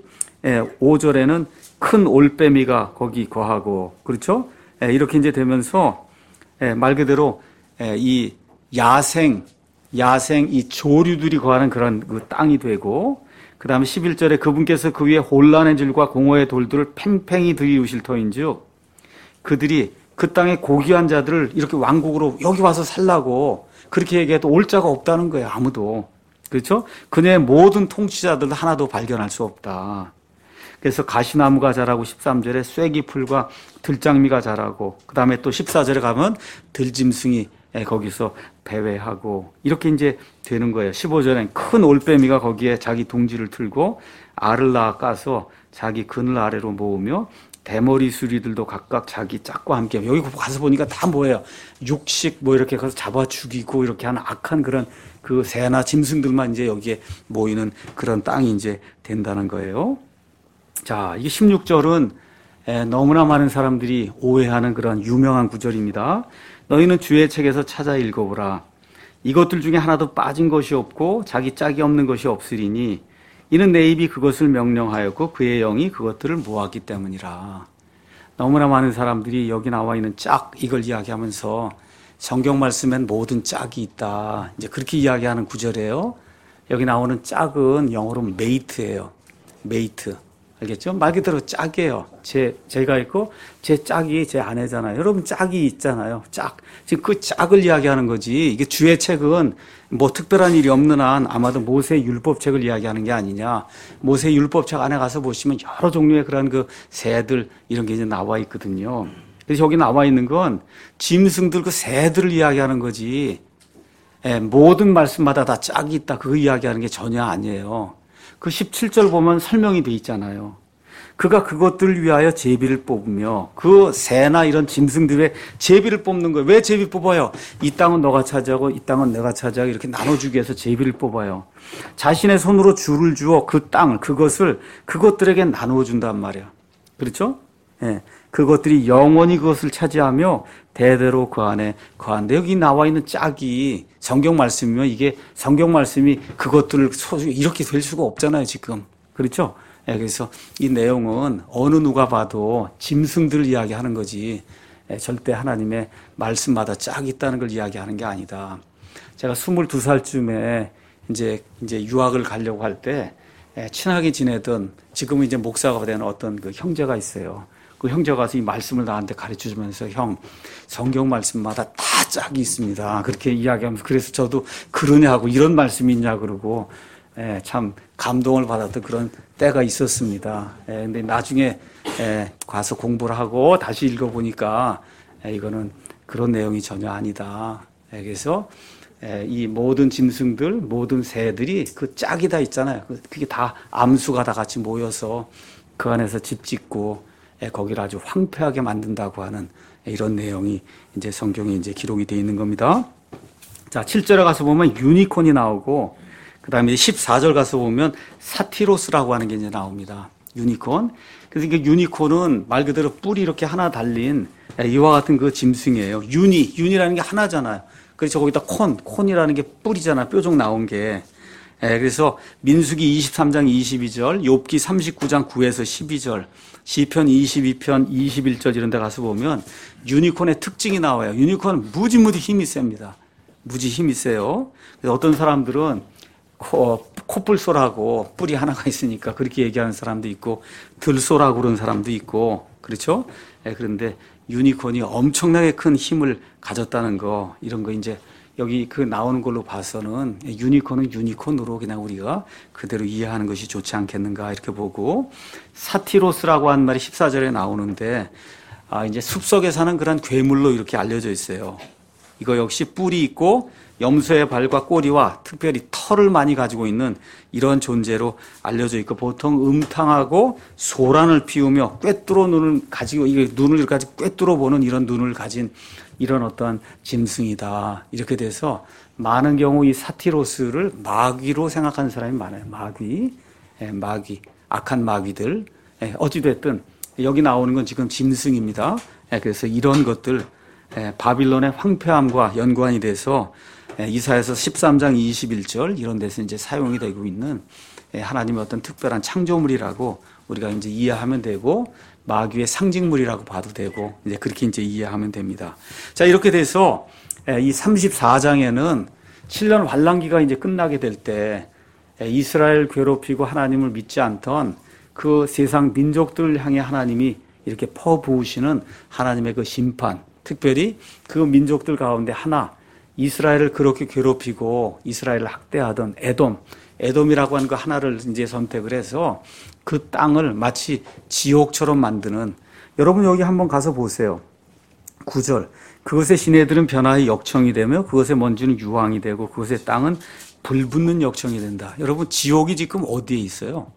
십오 절에는 큰 올빼미가 거기 거하고, 그렇죠? 이렇게 이제 되면서, 말 그대로 이 야생, 야생, 이 조류들이 거하는 그런 그 땅이 되고, 그 다음에 십일 절에 그분께서 그 위에 혼란의 질과 공허의 돌들을 팽팽히 들이우실 터인즉, 그들이 그 땅의 고귀한 자들을 이렇게 왕국으로 여기 와서 살라고 그렇게 얘기해도 올 자가 없다는 거예요. 아무도. 그렇죠? 그녀의 모든 통치자들도 하나도 발견할 수 없다. 그래서 가시나무가 자라고 십삼 절에 쐐기풀과 들장미가 자라고 그 다음에 또 십사 절에 가면 들짐승이 거기서 배회하고 이렇게 이제 되는 거예요. 십오 절엔 큰 올빼미가 거기에 자기 둥지를 틀고 알을 낳아 까서 자기 그늘 아래로 모으며 대머리 수리들도 각각 자기 짝과 함께 여기 가서 보니까 다 뭐예요? 육식 뭐 이렇게 가서 잡아 죽이고 이렇게 하는 악한 그런 그 새나 짐승들만 이제 여기에 모이는 그런 땅이 이제 된다는 거예요. 자, 이게 십육 절은 너무나 많은 사람들이 오해하는 그런 유명한 구절입니다. 너희는 주의 책에서 찾아 읽어보라. 이것들 중에 하나도 빠진 것이 없고 자기 짝이 없는 것이 없으리니 이는 내 입이 그것을 명령하였고 그의 영이 그것들을 모았기 때문이라. 너무나 많은 사람들이 여기 나와 있는 짝 이걸 이야기하면서 성경 말씀엔 모든 짝이 있다. 이제 그렇게 이야기하는 구절이에요. 여기 나오는 짝은 영어로 메이트예요. 메이트. 알겠죠? 말 그대로 짝이에요. 제, 제가 있고, 제 짝이 제 아내잖아요. 여러분, 짝이 있잖아요. 짝. 지금 그 짝을 이야기하는 거지. 이게 주의 책은 뭐 특별한 일이 없는 한 아마도 모세 율법책을 이야기하는 게 아니냐. 모세 율법책 안에 가서 보시면 여러 종류의 그런 그 새들, 이런 게 이제 나와 있거든요. 그래서 여기 나와 있는 건 짐승들 그 새들을 이야기하는 거지. 예, 모든 말씀마다 다 짝이 있다. 그거 이야기하는 게 전혀 아니에요. 그 십칠 절 보면 설명이 돼 있잖아요. 그가 그것들을 위하여 제비를 뽑으며 그 새나 이런 짐승들의 제비를 뽑는 거예요. 왜 제비 뽑아요? 이 땅은 너가 차지하고 이 땅은 내가 차지하고 이렇게 나눠주기 위해서 제비를 뽑아요. 자신의 손으로 줄을 주어 그 땅을 그것을 그것들에게 나누어 준단 말이야. 그렇죠? 예. 그것들이 영원히 그것을 차지하며 대대로 그 안에 거한데 여기 나와 있는 짝이 성경 말씀이면 이게 성경 말씀이 그것들을 소유 이렇게 될 수가 없잖아요 지금. 그렇죠? 예, 그래서 이 내용은 어느 누가 봐도 짐승들을 이야기하는 거지 예, 절대 하나님의 말씀마다 짝이 있다는 걸 이야기하는 게 아니다. 제가 스물두 살쯤에 이제 이제 유학을 가려고 할 때 예, 친하게 지내던 지금은 이제 목사가 된 어떤 그 형제가 있어요. 그 형제가 가서 이 말씀을 나한테 가르쳐 주면서 형, 성경 말씀마다 다 짝이 있습니다. 그렇게 이야기하면서 그래서 저도 그러냐고 이런 말씀이 있냐 그러고 예, 참 감동을 받았던 그런 때가 있었습니다. 예, 근데 나중에 예, 가서 공부를 하고 다시 읽어보니까 예, 이거는 그런 내용이 전혀 아니다. 예, 그래서 예, 이 모든 짐승들, 모든 새들이 그 짝이 다 있잖아요. 그게 다 암수가 다 같이 모여서 그 안에서 집 짓고 예, 거기를 아주 황폐하게 만든다고 하는 예, 이런 내용이 이제 성경에 이제 기록이 되어 있는 겁니다. 자, 칠 절에 가서 보면 유니콘이 나오고, 그 다음에 십사 절 가서 보면 사티로스라고 하는 게 이제 나옵니다. 유니콘. 그래서 이게 유니콘은 말 그대로 뿔이 이렇게 하나 달린 이와 같은 그 짐승이에요. 유니, 유니라는 게 하나잖아요. 그래서 거기다 콘, 콘이라는 게 뿔이잖아요. 뾰족 나온 게. 예, 그래서 민수기 이십삼 장 이십이 절, 욥기 삼십구 장 구에서 십이 절, 시편 이십이 편 이십일 절 이런 데 가서 보면 유니콘의 특징이 나와요. 유니콘은 무지무지 힘이 셉니다. 무지 힘이 세요. 그래서 어떤 사람들은 코, 코뿔소라고 뿔이 하나가 있으니까 그렇게 얘기하는 사람도 있고, 들소라고 그러는 사람도 있고, 그렇죠? 예, 그런데 유니콘이 엄청나게 큰 힘을 가졌다는 거, 이런 거 이제 여기 그 나오는 걸로 봐서는 유니콘은 유니콘으로 그냥 우리가 그대로 이해하는 것이 좋지 않겠는가 이렇게 보고, 사티로스라고 한 말이 십사 절에 나오는데, 아, 이제 숲속에 사는 그런 괴물로 이렇게 알려져 있어요. 이거 역시 뿔이 있고 염소의 발과 꼬리와 특별히 털을 많이 가지고 있는 이런 존재로 알려져 있고, 보통 음탕하고 소란을 피우며 꿰뚫어 눈을 가지고, 이게 눈을 가지고 꿰뚫어 보는 이런 눈을 가진 이런 어떤 짐승이다. 이렇게 돼서 많은 경우 이 사티로스를 마귀로 생각하는 사람이 많아요. 마귀, 예, 마귀, 악한 마귀들. 예, 어찌됐든 여기 나오는 건 지금 짐승입니다. 예, 그래서 이런 것들, 예, 바빌론의 황폐함과 연관이 돼서 예, 이사야서 십삼 장 이십일 절 이런 데서 이제 사용이 되고 있는 예, 하나님의 어떤 특별한 창조물이라고 우리가 이제 이해하면 되고, 마귀의 상징물이라고 봐도 되고, 이제 그렇게 이제 이해하면 됩니다. 자, 이렇게 돼서 예, 이 삼십사 장에는 칠 년 환란기가 이제 끝나게 될 때 예, 이스라엘 괴롭히고 하나님을 믿지 않던 그 세상 민족들을 향해 하나님이 이렇게 퍼부으시는 하나님의 그 심판, 특별히 그 민족들 가운데 하나, 이스라엘을 그렇게 괴롭히고 이스라엘을 학대하던 에돔, 에돔이라고 하는 그 하나를 이제 선택을 해서 그 땅을 마치 지옥처럼 만드는, 여러분 여기 한번 가서 보세요. 구 절. 그것의 시내들은 변화의 역청이 되며 그것의 먼지는 유황이 되고 그것의 땅은 불붙는 역청이 된다. 여러분, 지옥이 지금 어디에 있어요?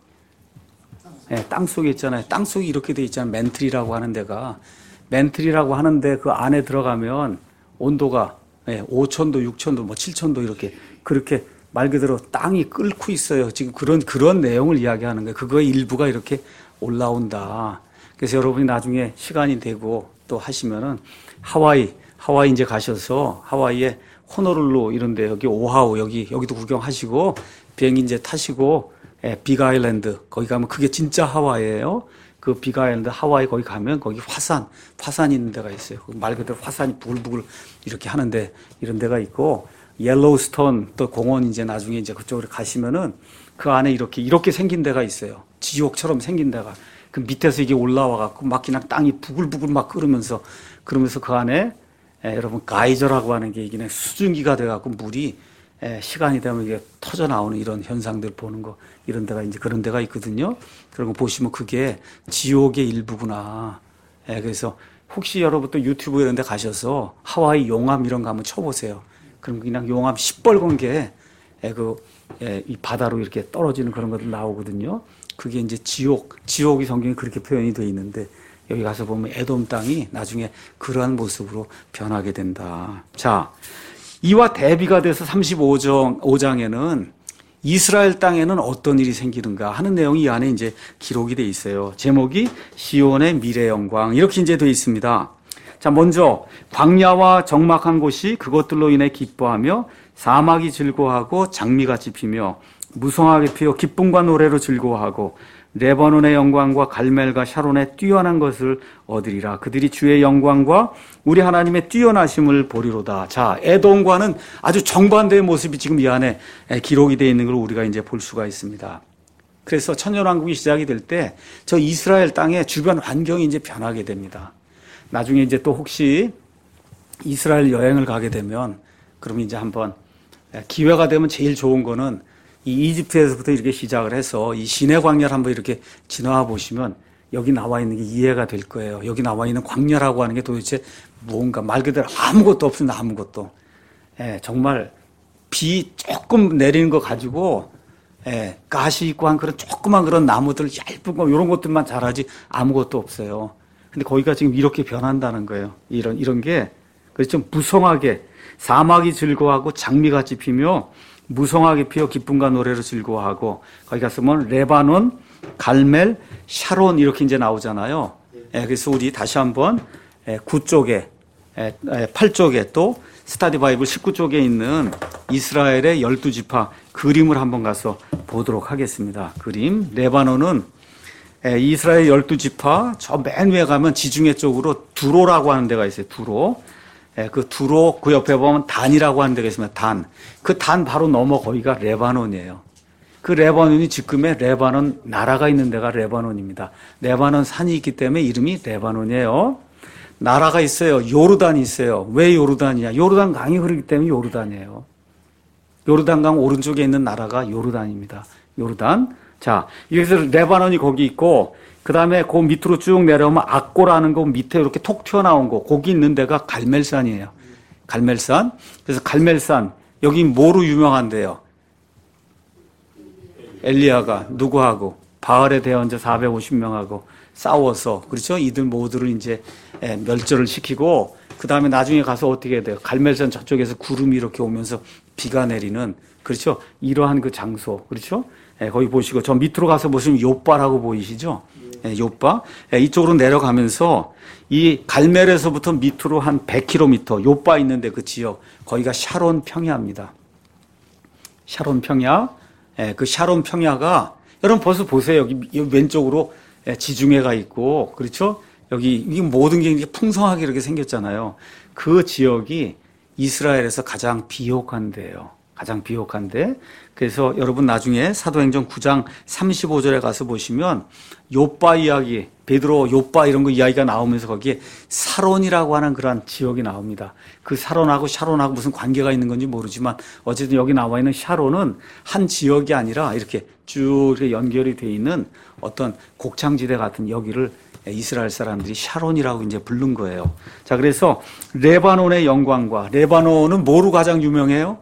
네, 땅 속에 있잖아요. 땅 속이 이렇게 돼 있잖아요. 멘틀이라고 하는 데가. 멘틀이라고 하는데 그 안에 들어가면 온도가 예, 오천 도, 육천 도, 뭐 칠천 도 이렇게, 그렇게 말 그대로 땅이 끓고 있어요. 지금 그런, 그런 내용을 이야기하는 거예요. 그거의 일부가 이렇게 올라온다. 그래서 여러분이 나중에 시간이 되고 또 하시면은 하와이, 하와이 이제 가셔서 하와이에 호노룰루 이런데 여기 오하우 여기, 여기도 구경하시고 비행기 이제 타시고 예, 빅아일랜드 거기 가면 그게 진짜 하와이예요. 그 빅아일랜드 하와이 거기 가면 거기 화산, 화산이 있는 데가 있어요. 말 그대로 화산이 부글부글 이렇게 하는데 이런 데가 있고, 옐로우스톤 또 공원 이제 나중에 이제 그쪽으로 가시면은 그 안에 이렇게, 이렇게 생긴 데가 있어요. 지옥처럼 생긴 데가. 그 밑에서 이게 올라와 갖고 막 그냥 땅이 부글부글 막 끓으면서, 그러면서 그 안에 에, 여러분 가이저라고 하는 게 이게 수증기가 돼 갖고 물이 에, 시간이 되면 이게 터져 나오는 이런 현상들 보는 거, 이런 데가 이제 그런 데가 있거든요. 그런 거 보시면 그게 지옥의 일부구나. 예, 그래서 혹시 여러분 또 유튜브 이런 데 가셔서 하와이 용암 이런 거 한번 쳐보세요. 그럼 그냥 용암 시뻘건 게, 예, 그, 예, 이 바다로 이렇게 떨어지는 그런 것들 나오거든요. 그게 이제 지옥, 지옥이 성경에 그렇게 표현이 되어 있는데, 여기 가서 보면 에돔 땅이 나중에 그러한 모습으로 변하게 된다. 자, 이와 대비가 돼서 삼십오 장에는 이스라엘 땅에는 어떤 일이 생기는가 하는 내용이 이 안에 이제 기록이 돼 있어요. 제목이 시온의 미래 영광 이렇게 이제 돼 있습니다. 자, 먼저 광야와 적막한 곳이 그것들로 인해 기뻐하며 사막이 즐거워하고 장미같이 피며 무성하게 피어 기쁨과 노래로 즐거워하고 레바논의 영광과 갈멜과 샤론의 뛰어난 것을 얻으리라. 그들이 주의 영광과 우리 하나님의 뛰어나심을 보리로다. 자, 에돔과는 아주 정반대의 모습이 지금 이 안에 기록이 되어 있는 걸 우리가 이제 볼 수가 있습니다. 그래서 천년왕국이 시작이 될 때 저 이스라엘 땅의 주변 환경이 이제 변하게 됩니다. 나중에 이제 또 혹시 이스라엘 여행을 가게 되면, 그러면 이제 한번 기회가 되면 제일 좋은 거는 이 이집트에서부터 이렇게 시작을 해서 이 시내 광야를 한번 이렇게 지나와 보시면 여기 나와 있는 게 이해가 될 거예요. 여기 나와 있는 광야라고 하는 게 도대체 뭔가 말 그대로 아무것도 없습니다. 아무것도. 예, 정말 비 조금 내리는 거 가지고 예, 가시 있고 한 그런 조그만 그런 나무들 얇은 거 이런 것들만 자라지 아무것도 없어요. 근데 거기가 지금 이렇게 변한다는 거예요. 이런 이런 게 그래서 좀 무성하게 사막이 즐거워하고 장미같이 피며 무성하게 피어 기쁨과 노래로 즐거워하고 거기 가서면 레바논, 갈멜, 샤론 이렇게 이제 나오잖아요. 예, 그래서 우리 다시 한번 구 쪽에 팔 쪽에 또 스타디 바이블 십구 쪽에 있는 이스라엘의 열두 지파 그림을 한번 가서 보도록 하겠습니다. 그림 레바논은 이스라엘 열두 지파 저 맨 위에 가면 지중해 쪽으로 두로라고 하는 데가 있어요. 두로. 그 두로 그 옆에 보면 단이라고 하는 데가 있습니다. 단. 그 단 바로 넘어 거기가 레바논이에요. 그 레바논이 지금의 레바논 나라가 있는 데가 레바논입니다. 레바논 산이 있기 때문에 이름이 레바논이에요. 나라가 있어요. 요르단이 있어요. 왜 요르단이냐? 요르단 강이 흐르기 때문에 요르단이에요. 요르단강 오른쪽에 있는 나라가 요르단입니다. 요르단. 자, 여기서 레바논이 거기 있고, 그 다음에 그 밑으로 쭉 내려오면 악고라는 거 밑에 이렇게 톡 튀어나온 거, 거기 있는 데가 갈멜산이에요. 갈멜산. 그래서 갈멜산, 여기 뭐로 유명한데요? 엘리야가 누구하고? 바알의 대언자 사백오십 명하고 싸워서, 그렇죠? 이들 모두를 이제 멸절을 시키고, 그 다음에 나중에 가서 어떻게 해야 돼요? 갈멜산 저쪽에서 구름이 이렇게 오면서 비가 내리는, 그렇죠? 이러한 그 장소, 그렇죠? 예, 거기 보시고, 저 밑으로 가서 보시면 요바라고 보이시죠? 예, 요바. 예, 이쪽으로 내려가면서 이 갈멜에서부터 밑으로 한 백 킬로미터, 요바 있는데 그 지역, 거기가 샤론 평야입니다. 샤론 평야. 예, 그 샤론 평야가, 여러분 벌써 보세요. 여기 왼쪽으로 지중해가 있고, 그렇죠? 여기, 이 모든 게 이렇게 풍성하게 이렇게 생겼잖아요. 그 지역이 이스라엘에서 가장 비옥한 데예요. 가장 비옥한데. 그래서 여러분 나중에 사도행전 구 장 삼십오 절에 가서 보시면 요빠 이야기, 베드로 요빠 이런 거 이야기가 나오면서 거기에 사론이라고 하는 그런 지역이 나옵니다. 그 사론하고 샤론하고 무슨 관계가 있는 건지 모르지만 어쨌든 여기 나와 있는 샤론은 한 지역이 아니라 이렇게 쭉 이렇게 연결이 돼 있는 어떤 곡창지대 같은 여기를 이스라엘 사람들이 샤론이라고 이제 부른 거예요. 자, 그래서 레바논의 영광과, 레바논은 뭐로 가장 유명해요?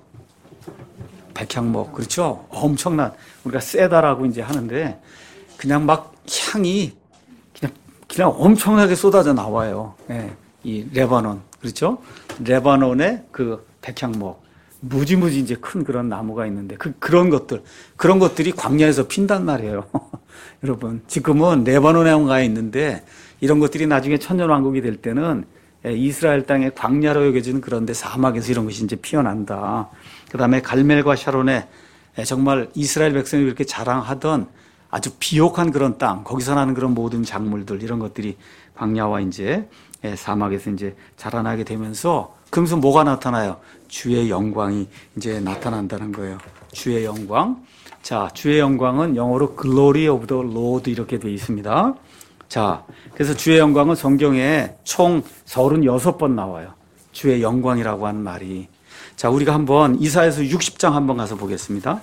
백향목, 그렇죠? 엄청난, 우리가 세다라고 이제 하는데, 그냥 막 향이 그냥, 그냥 엄청나게 쏟아져 나와요. 예, 이 레바논, 그렇죠? 레바논의 그 백향목, 무지무지 이제 큰 그런 나무가 있는데, 그, 그런 것들, 그런 것들이 광야에서 핀단 말이에요. 여러분, 지금은 레바논에 가 있는데, 이런 것들이 나중에 천년왕국이 될 때는 이스라엘 땅의 광야로 여겨지는 그런데 사막에서 이런 것이 이제 피어난다. 그 다음에 갈멜과 샤론에 정말 이스라엘 백성이 이렇게 자랑하던 아주 비옥한 그런 땅, 거기서 나는 그런 모든 작물들, 이런 것들이 광야와 이제 사막에서 이제 자라나게 되면서, 그러면서 뭐가 나타나요? 주의 영광이 이제 나타난다는 거예요. 주의 영광. 자, 주의 영광은 영어로 Glory of the Lord 이렇게 되어 있습니다. 자, 그래서 주의 영광은 성경에 총 서른여섯 번 나와요. 주의 영광이라고 하는 말이. 자, 우리가 한번 이사야서 육십 장 한번 가서 보겠습니다.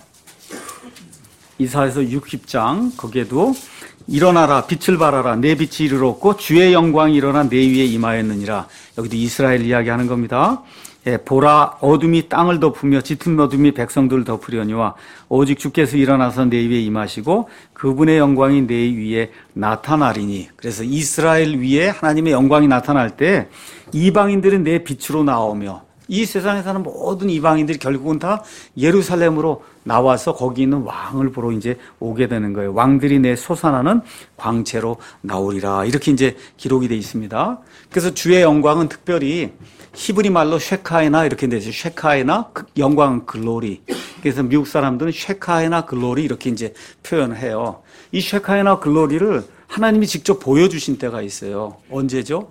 이사야서 육십 장, 거기에도 일어나라, 빛을 발하라, 내 빛이 이르렀고 주의 영광이 일어나 내 위에 임하였느니라. 여기도 이스라엘 이야기하는 겁니다. 예, 보라, 어둠이 땅을 덮으며 짙은 어둠이 백성들을 덮으려니와 오직 주께서 일어나서 내 위에 임하시고 그분의 영광이 내 위에 나타나리니. 그래서 이스라엘 위에 하나님의 영광이 나타날 때 이방인들은 내 빛으로 나오며, 이 세상에 사는 모든 이방인들이 결국은 다 예루살렘으로 나와서 거기 있는 왕을 보러 이제 오게 되는 거예요. 왕들이 내 솟아나는 광채로 나오리라. 이렇게 이제 기록이 되어 있습니다. 그래서 주의 영광은 특별히 히브리 말로 쉐카이나 이렇게 되죠. 쉐카이나 영광 글로리. 그래서 미국 사람들은 쉐카이나 글로리 이렇게 이제 표현해요. 이 쉐카이나 글로리를 하나님이 직접 보여주신 때가 있어요. 언제죠?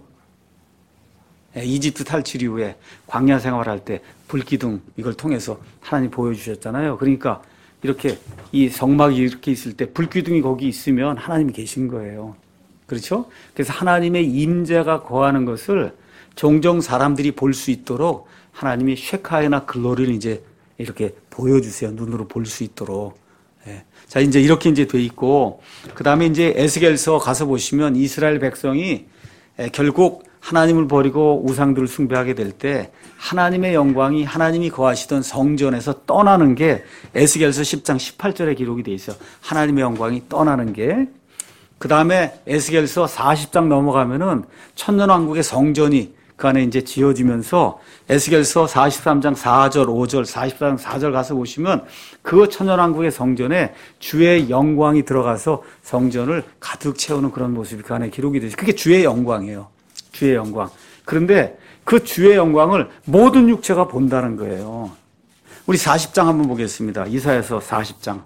이집트 탈출 이후에 광야 생활할 때 불기둥 이걸 통해서 하나님 보여주셨잖아요. 그러니까 이렇게 이 성막이 이렇게 있을 때 불기둥이 거기 있으면 하나님이 계신 거예요. 그렇죠? 그래서 하나님의 임재가 거하는 것을 종종 사람들이 볼 수 있도록 하나님이 쉐카이나 글로리를 이제 이렇게 보여주세요. 눈으로 볼 수 있도록. 예. 자, 이제 이렇게 이제 돼 있고, 그 다음에 이제 에스겔서 가서 보시면 이스라엘 백성이 예, 결국 하나님을 버리고 우상들을 숭배하게 될 때 하나님의 영광이 하나님이 거하시던 성전에서 떠나는 게 에스겔서 십 장 십팔 절에 기록이 돼 있어요. 하나님의 영광이 떠나는 게. 그 다음에 에스겔서 사십 장 넘어가면은 천년왕국의 성전이 그 안에 이제 지어지면서 에스겔서 사십삼 장 사 절, 오 절, 사십사 장 사 절 가서 보시면 그 천년왕국의 성전에 주의 영광이 들어가서 성전을 가득 채우는 그런 모습이 그 안에 기록이 되죠. 그게 주의 영광이에요. 주의 영광. 그런데 그 주의 영광을 모든 육체가 본다는 거예요. 우리 사십 장 한번 보겠습니다. 이사야서 사십 장.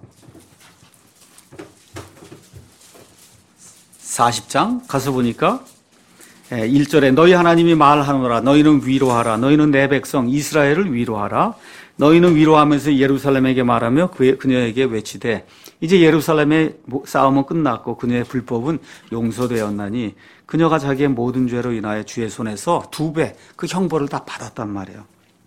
사십 장 가서 보니까 일 절에 너희 하나님이 말하노라. 너희는 위로하라. 너희는 내 백성 이스라엘을 위로하라. 너희는 위로하면서 예루살렘에게 말하며 그, 그녀에게 외치되 이제 예루살렘의 싸움은 끝났고 그녀의 불법은 용서되었나니 그녀가 자기의 모든 죄로 인하여 주의 손에서 두 배 그 형벌을 다 받았단 말이에요.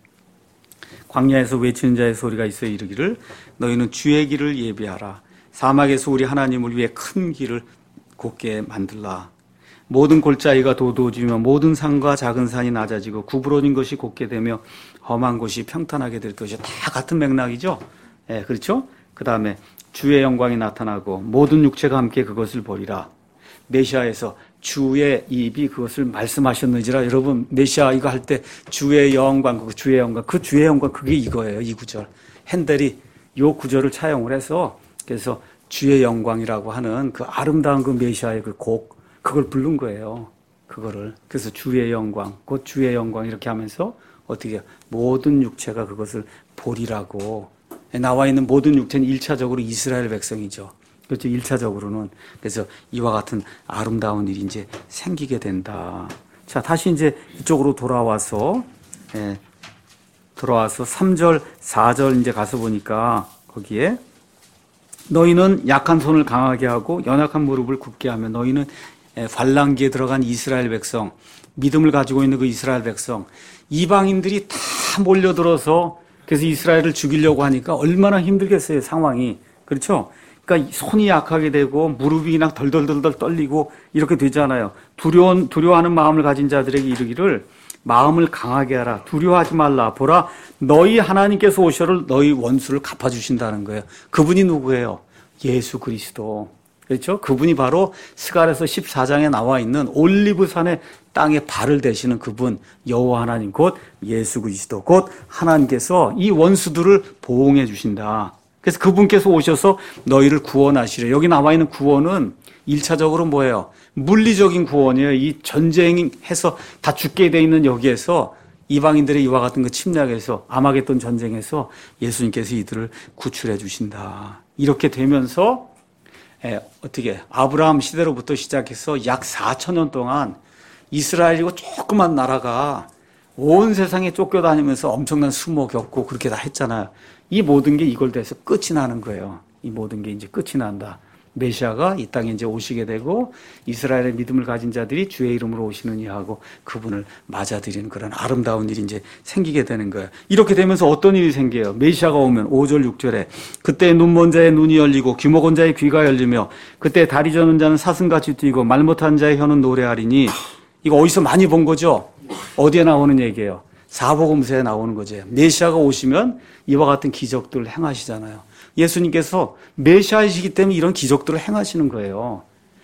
광야에서 외치는 자의 소리가 있어 이르기를 너희는 주의 길을 예비하라. 사막에서 우리 하나님을 위해 큰 길을 곧게 만들라. 모든 골짜기가 도도해지며 모든 산과 작은 산이 낮아지고 구부러진 것이 곧게 되며 험한 곳이 평탄하게 될 것이 다 같은 맥락이죠. 예, 그렇죠? 그 다음에 주의 영광이 나타나고 모든 육체가 함께 그것을 보리라. 메시아에서 주의 입이 그것을 말씀하셨는지라. 여러분 메시아 이거 할 때 주의 영광, 그 주의 영광, 그 주의 영광 그게 이거예요. 이 구절. 핸델이 요 구절을 차용을 해서 그래서 주의 영광이라고 하는 그 아름다운 그 메시아의 그 곡 그걸 부른 거예요. 그거를. 그래서 주의 영광, 곧 주의 영광 이렇게 하면서 어떻게 모든 육체가 그것을 보리라고. 나와 있는 모든 육체는 일차적으로 이스라엘 백성이죠. 그렇죠. 일차적으로는. 그래서 이와 같은 아름다운 일이 이제 생기게 된다. 자, 다시 이제 이쪽으로 돌아와서, 예, 돌아와서 삼 절, 사 절 이제 가서 보니까 거기에 너희는 약한 손을 강하게 하고 연약한 무릎을 굽게 하며 너희는 환란기에 들어간 이스라엘 백성, 믿음을 가지고 있는 그 이스라엘 백성, 이방인들이 다 몰려들어서 그래서 이스라엘을 죽이려고 하니까 얼마나 힘들겠어요, 상황이. 그렇죠? 그러니까 손이 약하게 되고 무릎이 그냥 덜덜덜덜 떨리고 이렇게 되잖아요. 두려운, 두려워하는 마음을 가진 자들에게 이르기를 마음을 강하게 하라. 두려워하지 말라. 보라, 너희 하나님께서 오셔를 너희 원수를 갚아주신다는 거예요. 그분이 누구예요? 예수 그리스도. 그렇죠? 그분이 바로 스가랴서 십사 장에 나와 있는 올리브산의 땅에 발을 대시는 그분 여호와 하나님 곧 예수 그리스도 곧 하나님께서 이 원수들을 보응해 주신다. 그래서 그분께서 오셔서 너희를 구원하시려. 여기 나와 있는 구원은 일차적으로 뭐예요? 물리적인 구원이에요. 이 전쟁해서 다 죽게 돼 있는 여기에서 이방인들의 이와 같은 그 침략에서 아마겟돈 전쟁에서 예수님께서 이들을 구출해 주신다. 이렇게 되면서 예, 어떻게 아브라함 시대로부터 시작해서 약 사천 년 동안 이스라엘이고 조그만 나라가 온 세상에 쫓겨다니면서 엄청난 수모 겪고 그렇게 다 했잖아요. 이 모든 게 이걸 대해서 끝이 나는 거예요. 이 모든 게 이제 끝이 난다. 메시아가 이 땅에 이제 오시게 되고 이스라엘의 믿음을 가진 자들이 주의 이름으로 오시느니 하고 그분을 맞아들이는 그런 아름다운 일이 이제 생기게 되는 거예요. 이렇게 되면서 어떤 일이 생겨요? 메시아가 오면 오 절 육 절에 그때 눈먼 자의 눈이 열리고 귀 먹은 자의 귀가 열리며 그때 다리 저는 자는 사슴같이 뛰고 말 못한 자의 혀는 노래하리니. 이거 어디서 많이 본 거죠? 어디에 나오는 얘기예요? 사복음서에 나오는 거죠. 메시아가 오시면 이와 같은 기적들을 행하시잖아요. 예수님께서 메시아이시기 때문에 이런 기적들을 행하시는 거예요.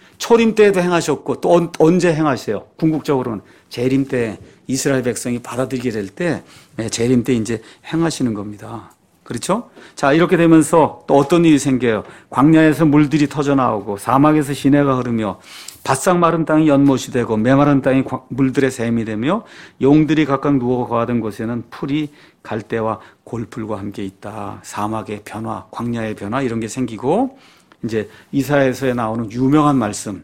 초림 때에도 행하셨고 또 언제 행하세요? 궁극적으로는 재림 때 이스라엘 백성이 받아들이게 될 때 재림 때 이제 행하시는 겁니다. 그렇죠? 자, 이렇게 되면서 또 어떤 일이 생겨요? 광야에서 물들이 터져 나오고 사막에서 시내가 흐르며 바싹 마른 땅이 연못이 되고 메마른 땅이 물들의 샘이 되며 용들이 각각 누워 거하던 곳에는 풀이 갈대와 골풀과 함께 있다. 사막의 변화, 광야의 변화 이런 게 생기고 이제 이사야서에 나오는 유명한 말씀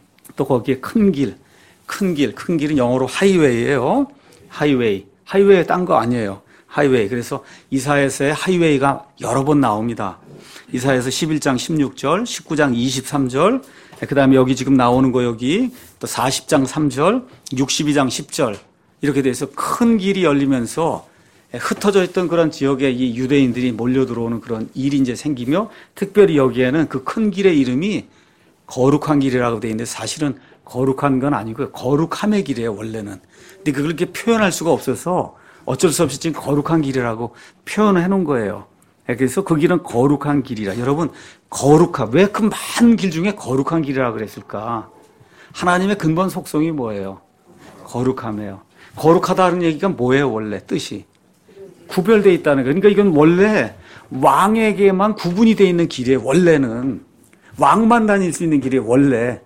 또 거기에 큰 길, 큰 길, 큰 길은 영어로 하이웨이예요. 하이웨이, 하이웨이 딴 거 아니에요. 하이웨이. 그래서 이사야서에 하이웨이가 여러 번 나옵니다. 이사야서 십일 장 십육 절, 십구 장 이십삼 절, 그 다음에 여기 지금 나오는 거 여기 또 사십 장 삼 절, 육십이 장 십 절 이렇게 돼서 큰 길이 열리면서 흩어져 있던 그런 지역에 이 유대인들이 몰려 들어오는 그런 일이 이제 생기며 특별히 여기에는 그 큰 길의 이름이 거룩한 길이라고 되어 있는데 사실은 거룩한 건 아니고요. 거룩함의 길이에요, 원래는. 근데 그걸 이렇게 표현할 수가 없어서 어쩔 수 없이 지금 거룩한 길이라고 표현을 해 놓은 거예요. 그래서 그 길은 거룩한 길이라. 여러분, 거룩함. 왜 그 많은 길 중에 거룩한 길이라고 그랬을까? 하나님의 근본 속성이 뭐예요? 거룩함이에요. 거룩하다는 얘기가 뭐예요, 원래 뜻이? 구별되어 있다는 거예요. 그러니까 이건 원래 왕에게만 구분이 되어 있는 길이에요, 원래는. 왕만 다닐 수 있는 길이에요, 원래.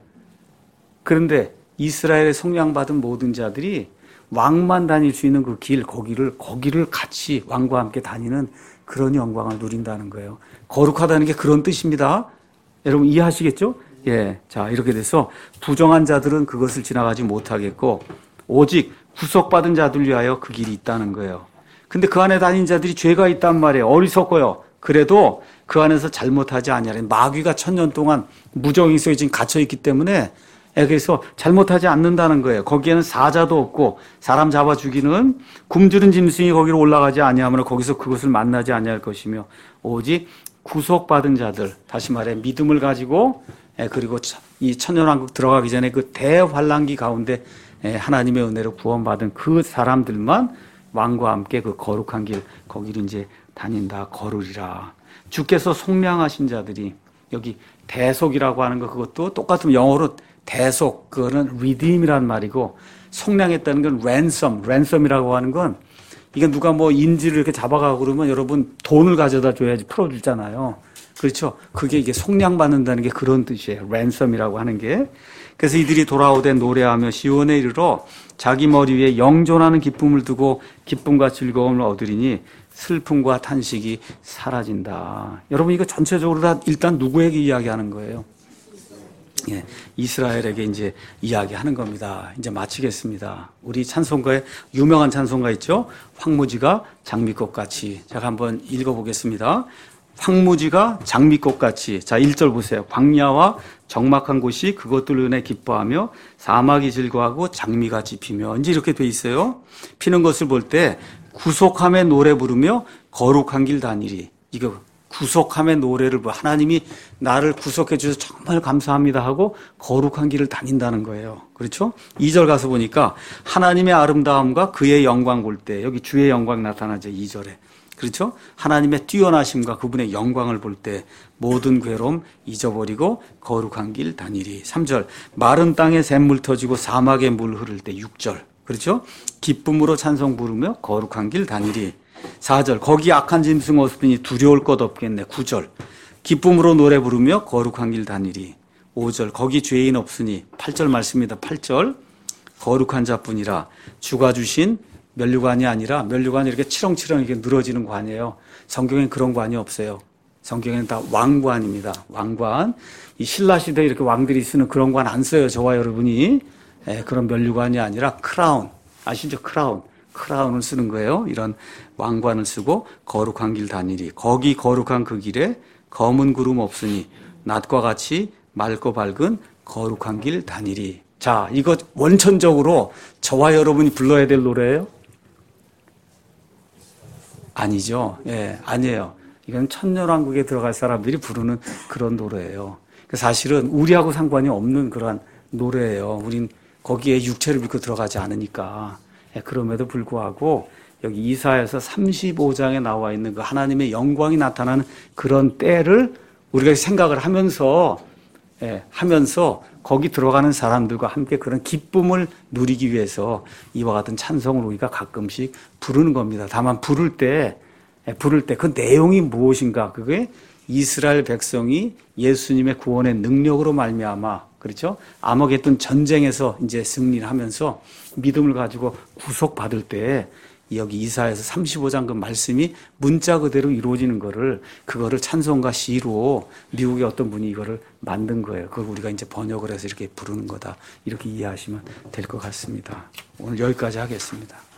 그런데 이스라엘의 속량받은 모든 자들이 왕만 다닐 수 있는 그 길, 거기를, 거기를 같이 왕과 함께 다니는 그런 영광을 누린다는 거예요. 거룩하다는 게 그런 뜻입니다. 여러분 이해하시겠죠? 예. 자, 이렇게 돼서 부정한 자들은 그것을 지나가지 못하겠고, 오직 구속받은 자들 위하여 그 길이 있다는 거예요. 근데 그 안에 다닌 자들이 죄가 있단 말이에요. 어리석어요. 그래도 그 안에서 잘못하지 아니하라. 마귀가 천년 동안 무정의 속에 지금 갇혀있기 때문에 그래서 잘못하지 않는다는 거예요. 거기에는 사자도 없고 사람 잡아 죽이는 굶주린 짐승이 거기로 올라가지 아니하면 거기서 그것을 만나지 아니할 것이며 오직 구속받은 자들, 다시 말해 믿음을 가지고 그리고 이 천년왕국 들어가기 전에 그 대환란기 가운데 하나님의 은혜로 구원받은 그 사람들만 왕과 함께 그 거룩한 길 거기를 이제 다닌다 걸으리라. 주께서 속량하신 자들이 여기 대속이라고 하는 거 그것도 똑같은 영어로 대속 그거는 redeem이란 말이고 속량했다는 건 ransom, ransom이라고 하는 건 이게 누가 뭐 인질을 이렇게 잡아가고 그러면 여러분 돈을 가져다 줘야지 풀어주잖아요. 그렇죠? 그게 이게 속량받는다는 게 그런 뜻이에요. ransom이라고 하는 게. 그래서 이들이 돌아오되 노래하며 시온에 이르러 자기 머리 위에 영존하는 기쁨을 두고 기쁨과 즐거움을 얻으리니 슬픔과 탄식이 사라진다. 여러분 이거 전체적으로 다 일단 누구에게 이야기하는 거예요? 예, 이스라엘에게 이제 이야기하는 겁니다. 이제 마치겠습니다. 우리 찬송가에 유명한 찬송가 있죠? 황무지가 장미꽃같이. 제가 한번 읽어보겠습니다. 황무지가 장미꽃같이. 자, 일 절 보세요. 광야와 적막한 곳이 그것들 은혜 기뻐하며 사막이 즐거워하고 장미같이 피며. 이제 이렇게 돼 있어요. 피는 것을 볼 때 구속함의 노래 부르며 거룩한 길 다니리. 이거 구속함의 노래를 부르. 하나님이 나를 구속해 주셔서 정말 감사합니다 하고 거룩한 길을 다닌다는 거예요. 그렇죠? 이 절 가서 보니까 하나님의 아름다움과 그의 영광 볼 때 여기 주의 영광 나타나죠. 이 절에. 그렇죠? 하나님의 뛰어나심과 그분의 영광을 볼 때 모든 괴로움 잊어버리고 거룩한 길 다니리. 삼 절 마른 땅에 샘물 터지고 사막에 물 흐를 때. 육 절 그렇죠? 기쁨으로 찬송 부르며 거룩한 길 다니리. 사 절 거기 악한 짐승 없으니 두려울 것 없겠네. 구 절 기쁨으로 노래 부르며 거룩한 길 다니리. 오 절 거기 죄인 없으니. 팔 절 말씀입니다. 팔 절 거룩한 자뿐이라. 주가 주신 면류관이 아니라 면류관이 이렇게 치렁치렁 이렇게 늘어지는 관이에요. 성경엔 그런 관이 없어요. 성경에는 다 왕관입니다. 왕관. 이 신라 시대에 이렇게 왕들이 쓰는 그런 관 안 써요. 저와 여러분이. 에, 그런 면류관이 아니라 크라운. 아시죠? 크라운. 크라운을 쓰는 거예요. 이런 왕관을 쓰고 거룩한 길 다니리. 거기 거룩한 그 길에 검은 구름 없으니 낮과 같이 맑고 밝은 거룩한 길 다니리. 자, 이거 원천적으로 저와 여러분이 불러야 될 노래예요? 아니죠. 예, 아니에요. 이건 천년왕국에 들어갈 사람들이 부르는 그런 노래예요. 사실은 우리하고 상관이 없는 그런 노래예요. 우린 거기에 육체를 믿고 들어가지 않으니까. 예, 그럼에도 불구하고 여기 이사야서 삼십오 장에 나와 있는 그 하나님의 영광이 나타나는 그런 때를 우리가 생각을 하면서 예, 하면서 거기 들어가는 사람들과 함께 그런 기쁨을 누리기 위해서 이와 같은 찬송을 우리가 가끔씩 부르는 겁니다. 다만 부를 때, 예, 부를 때 그 내용이 무엇인가? 그게 이스라엘 백성이 예수님의 구원의 능력으로 말미암아, 그렇죠? 아마겟돈 전쟁에서 이제 승리를 하면서 믿음을 가지고 구속받을 때 여기 이사야서 삼십오 장 그 말씀이 문자 그대로 이루어지는 거를 그거를 찬송가 시로 미국의 어떤 분이 이거를 만든 거예요. 그걸 우리가 이제 번역을 해서 이렇게 부르는 거다. 이렇게 이해하시면 될 것 같습니다. 오늘 여기까지 하겠습니다.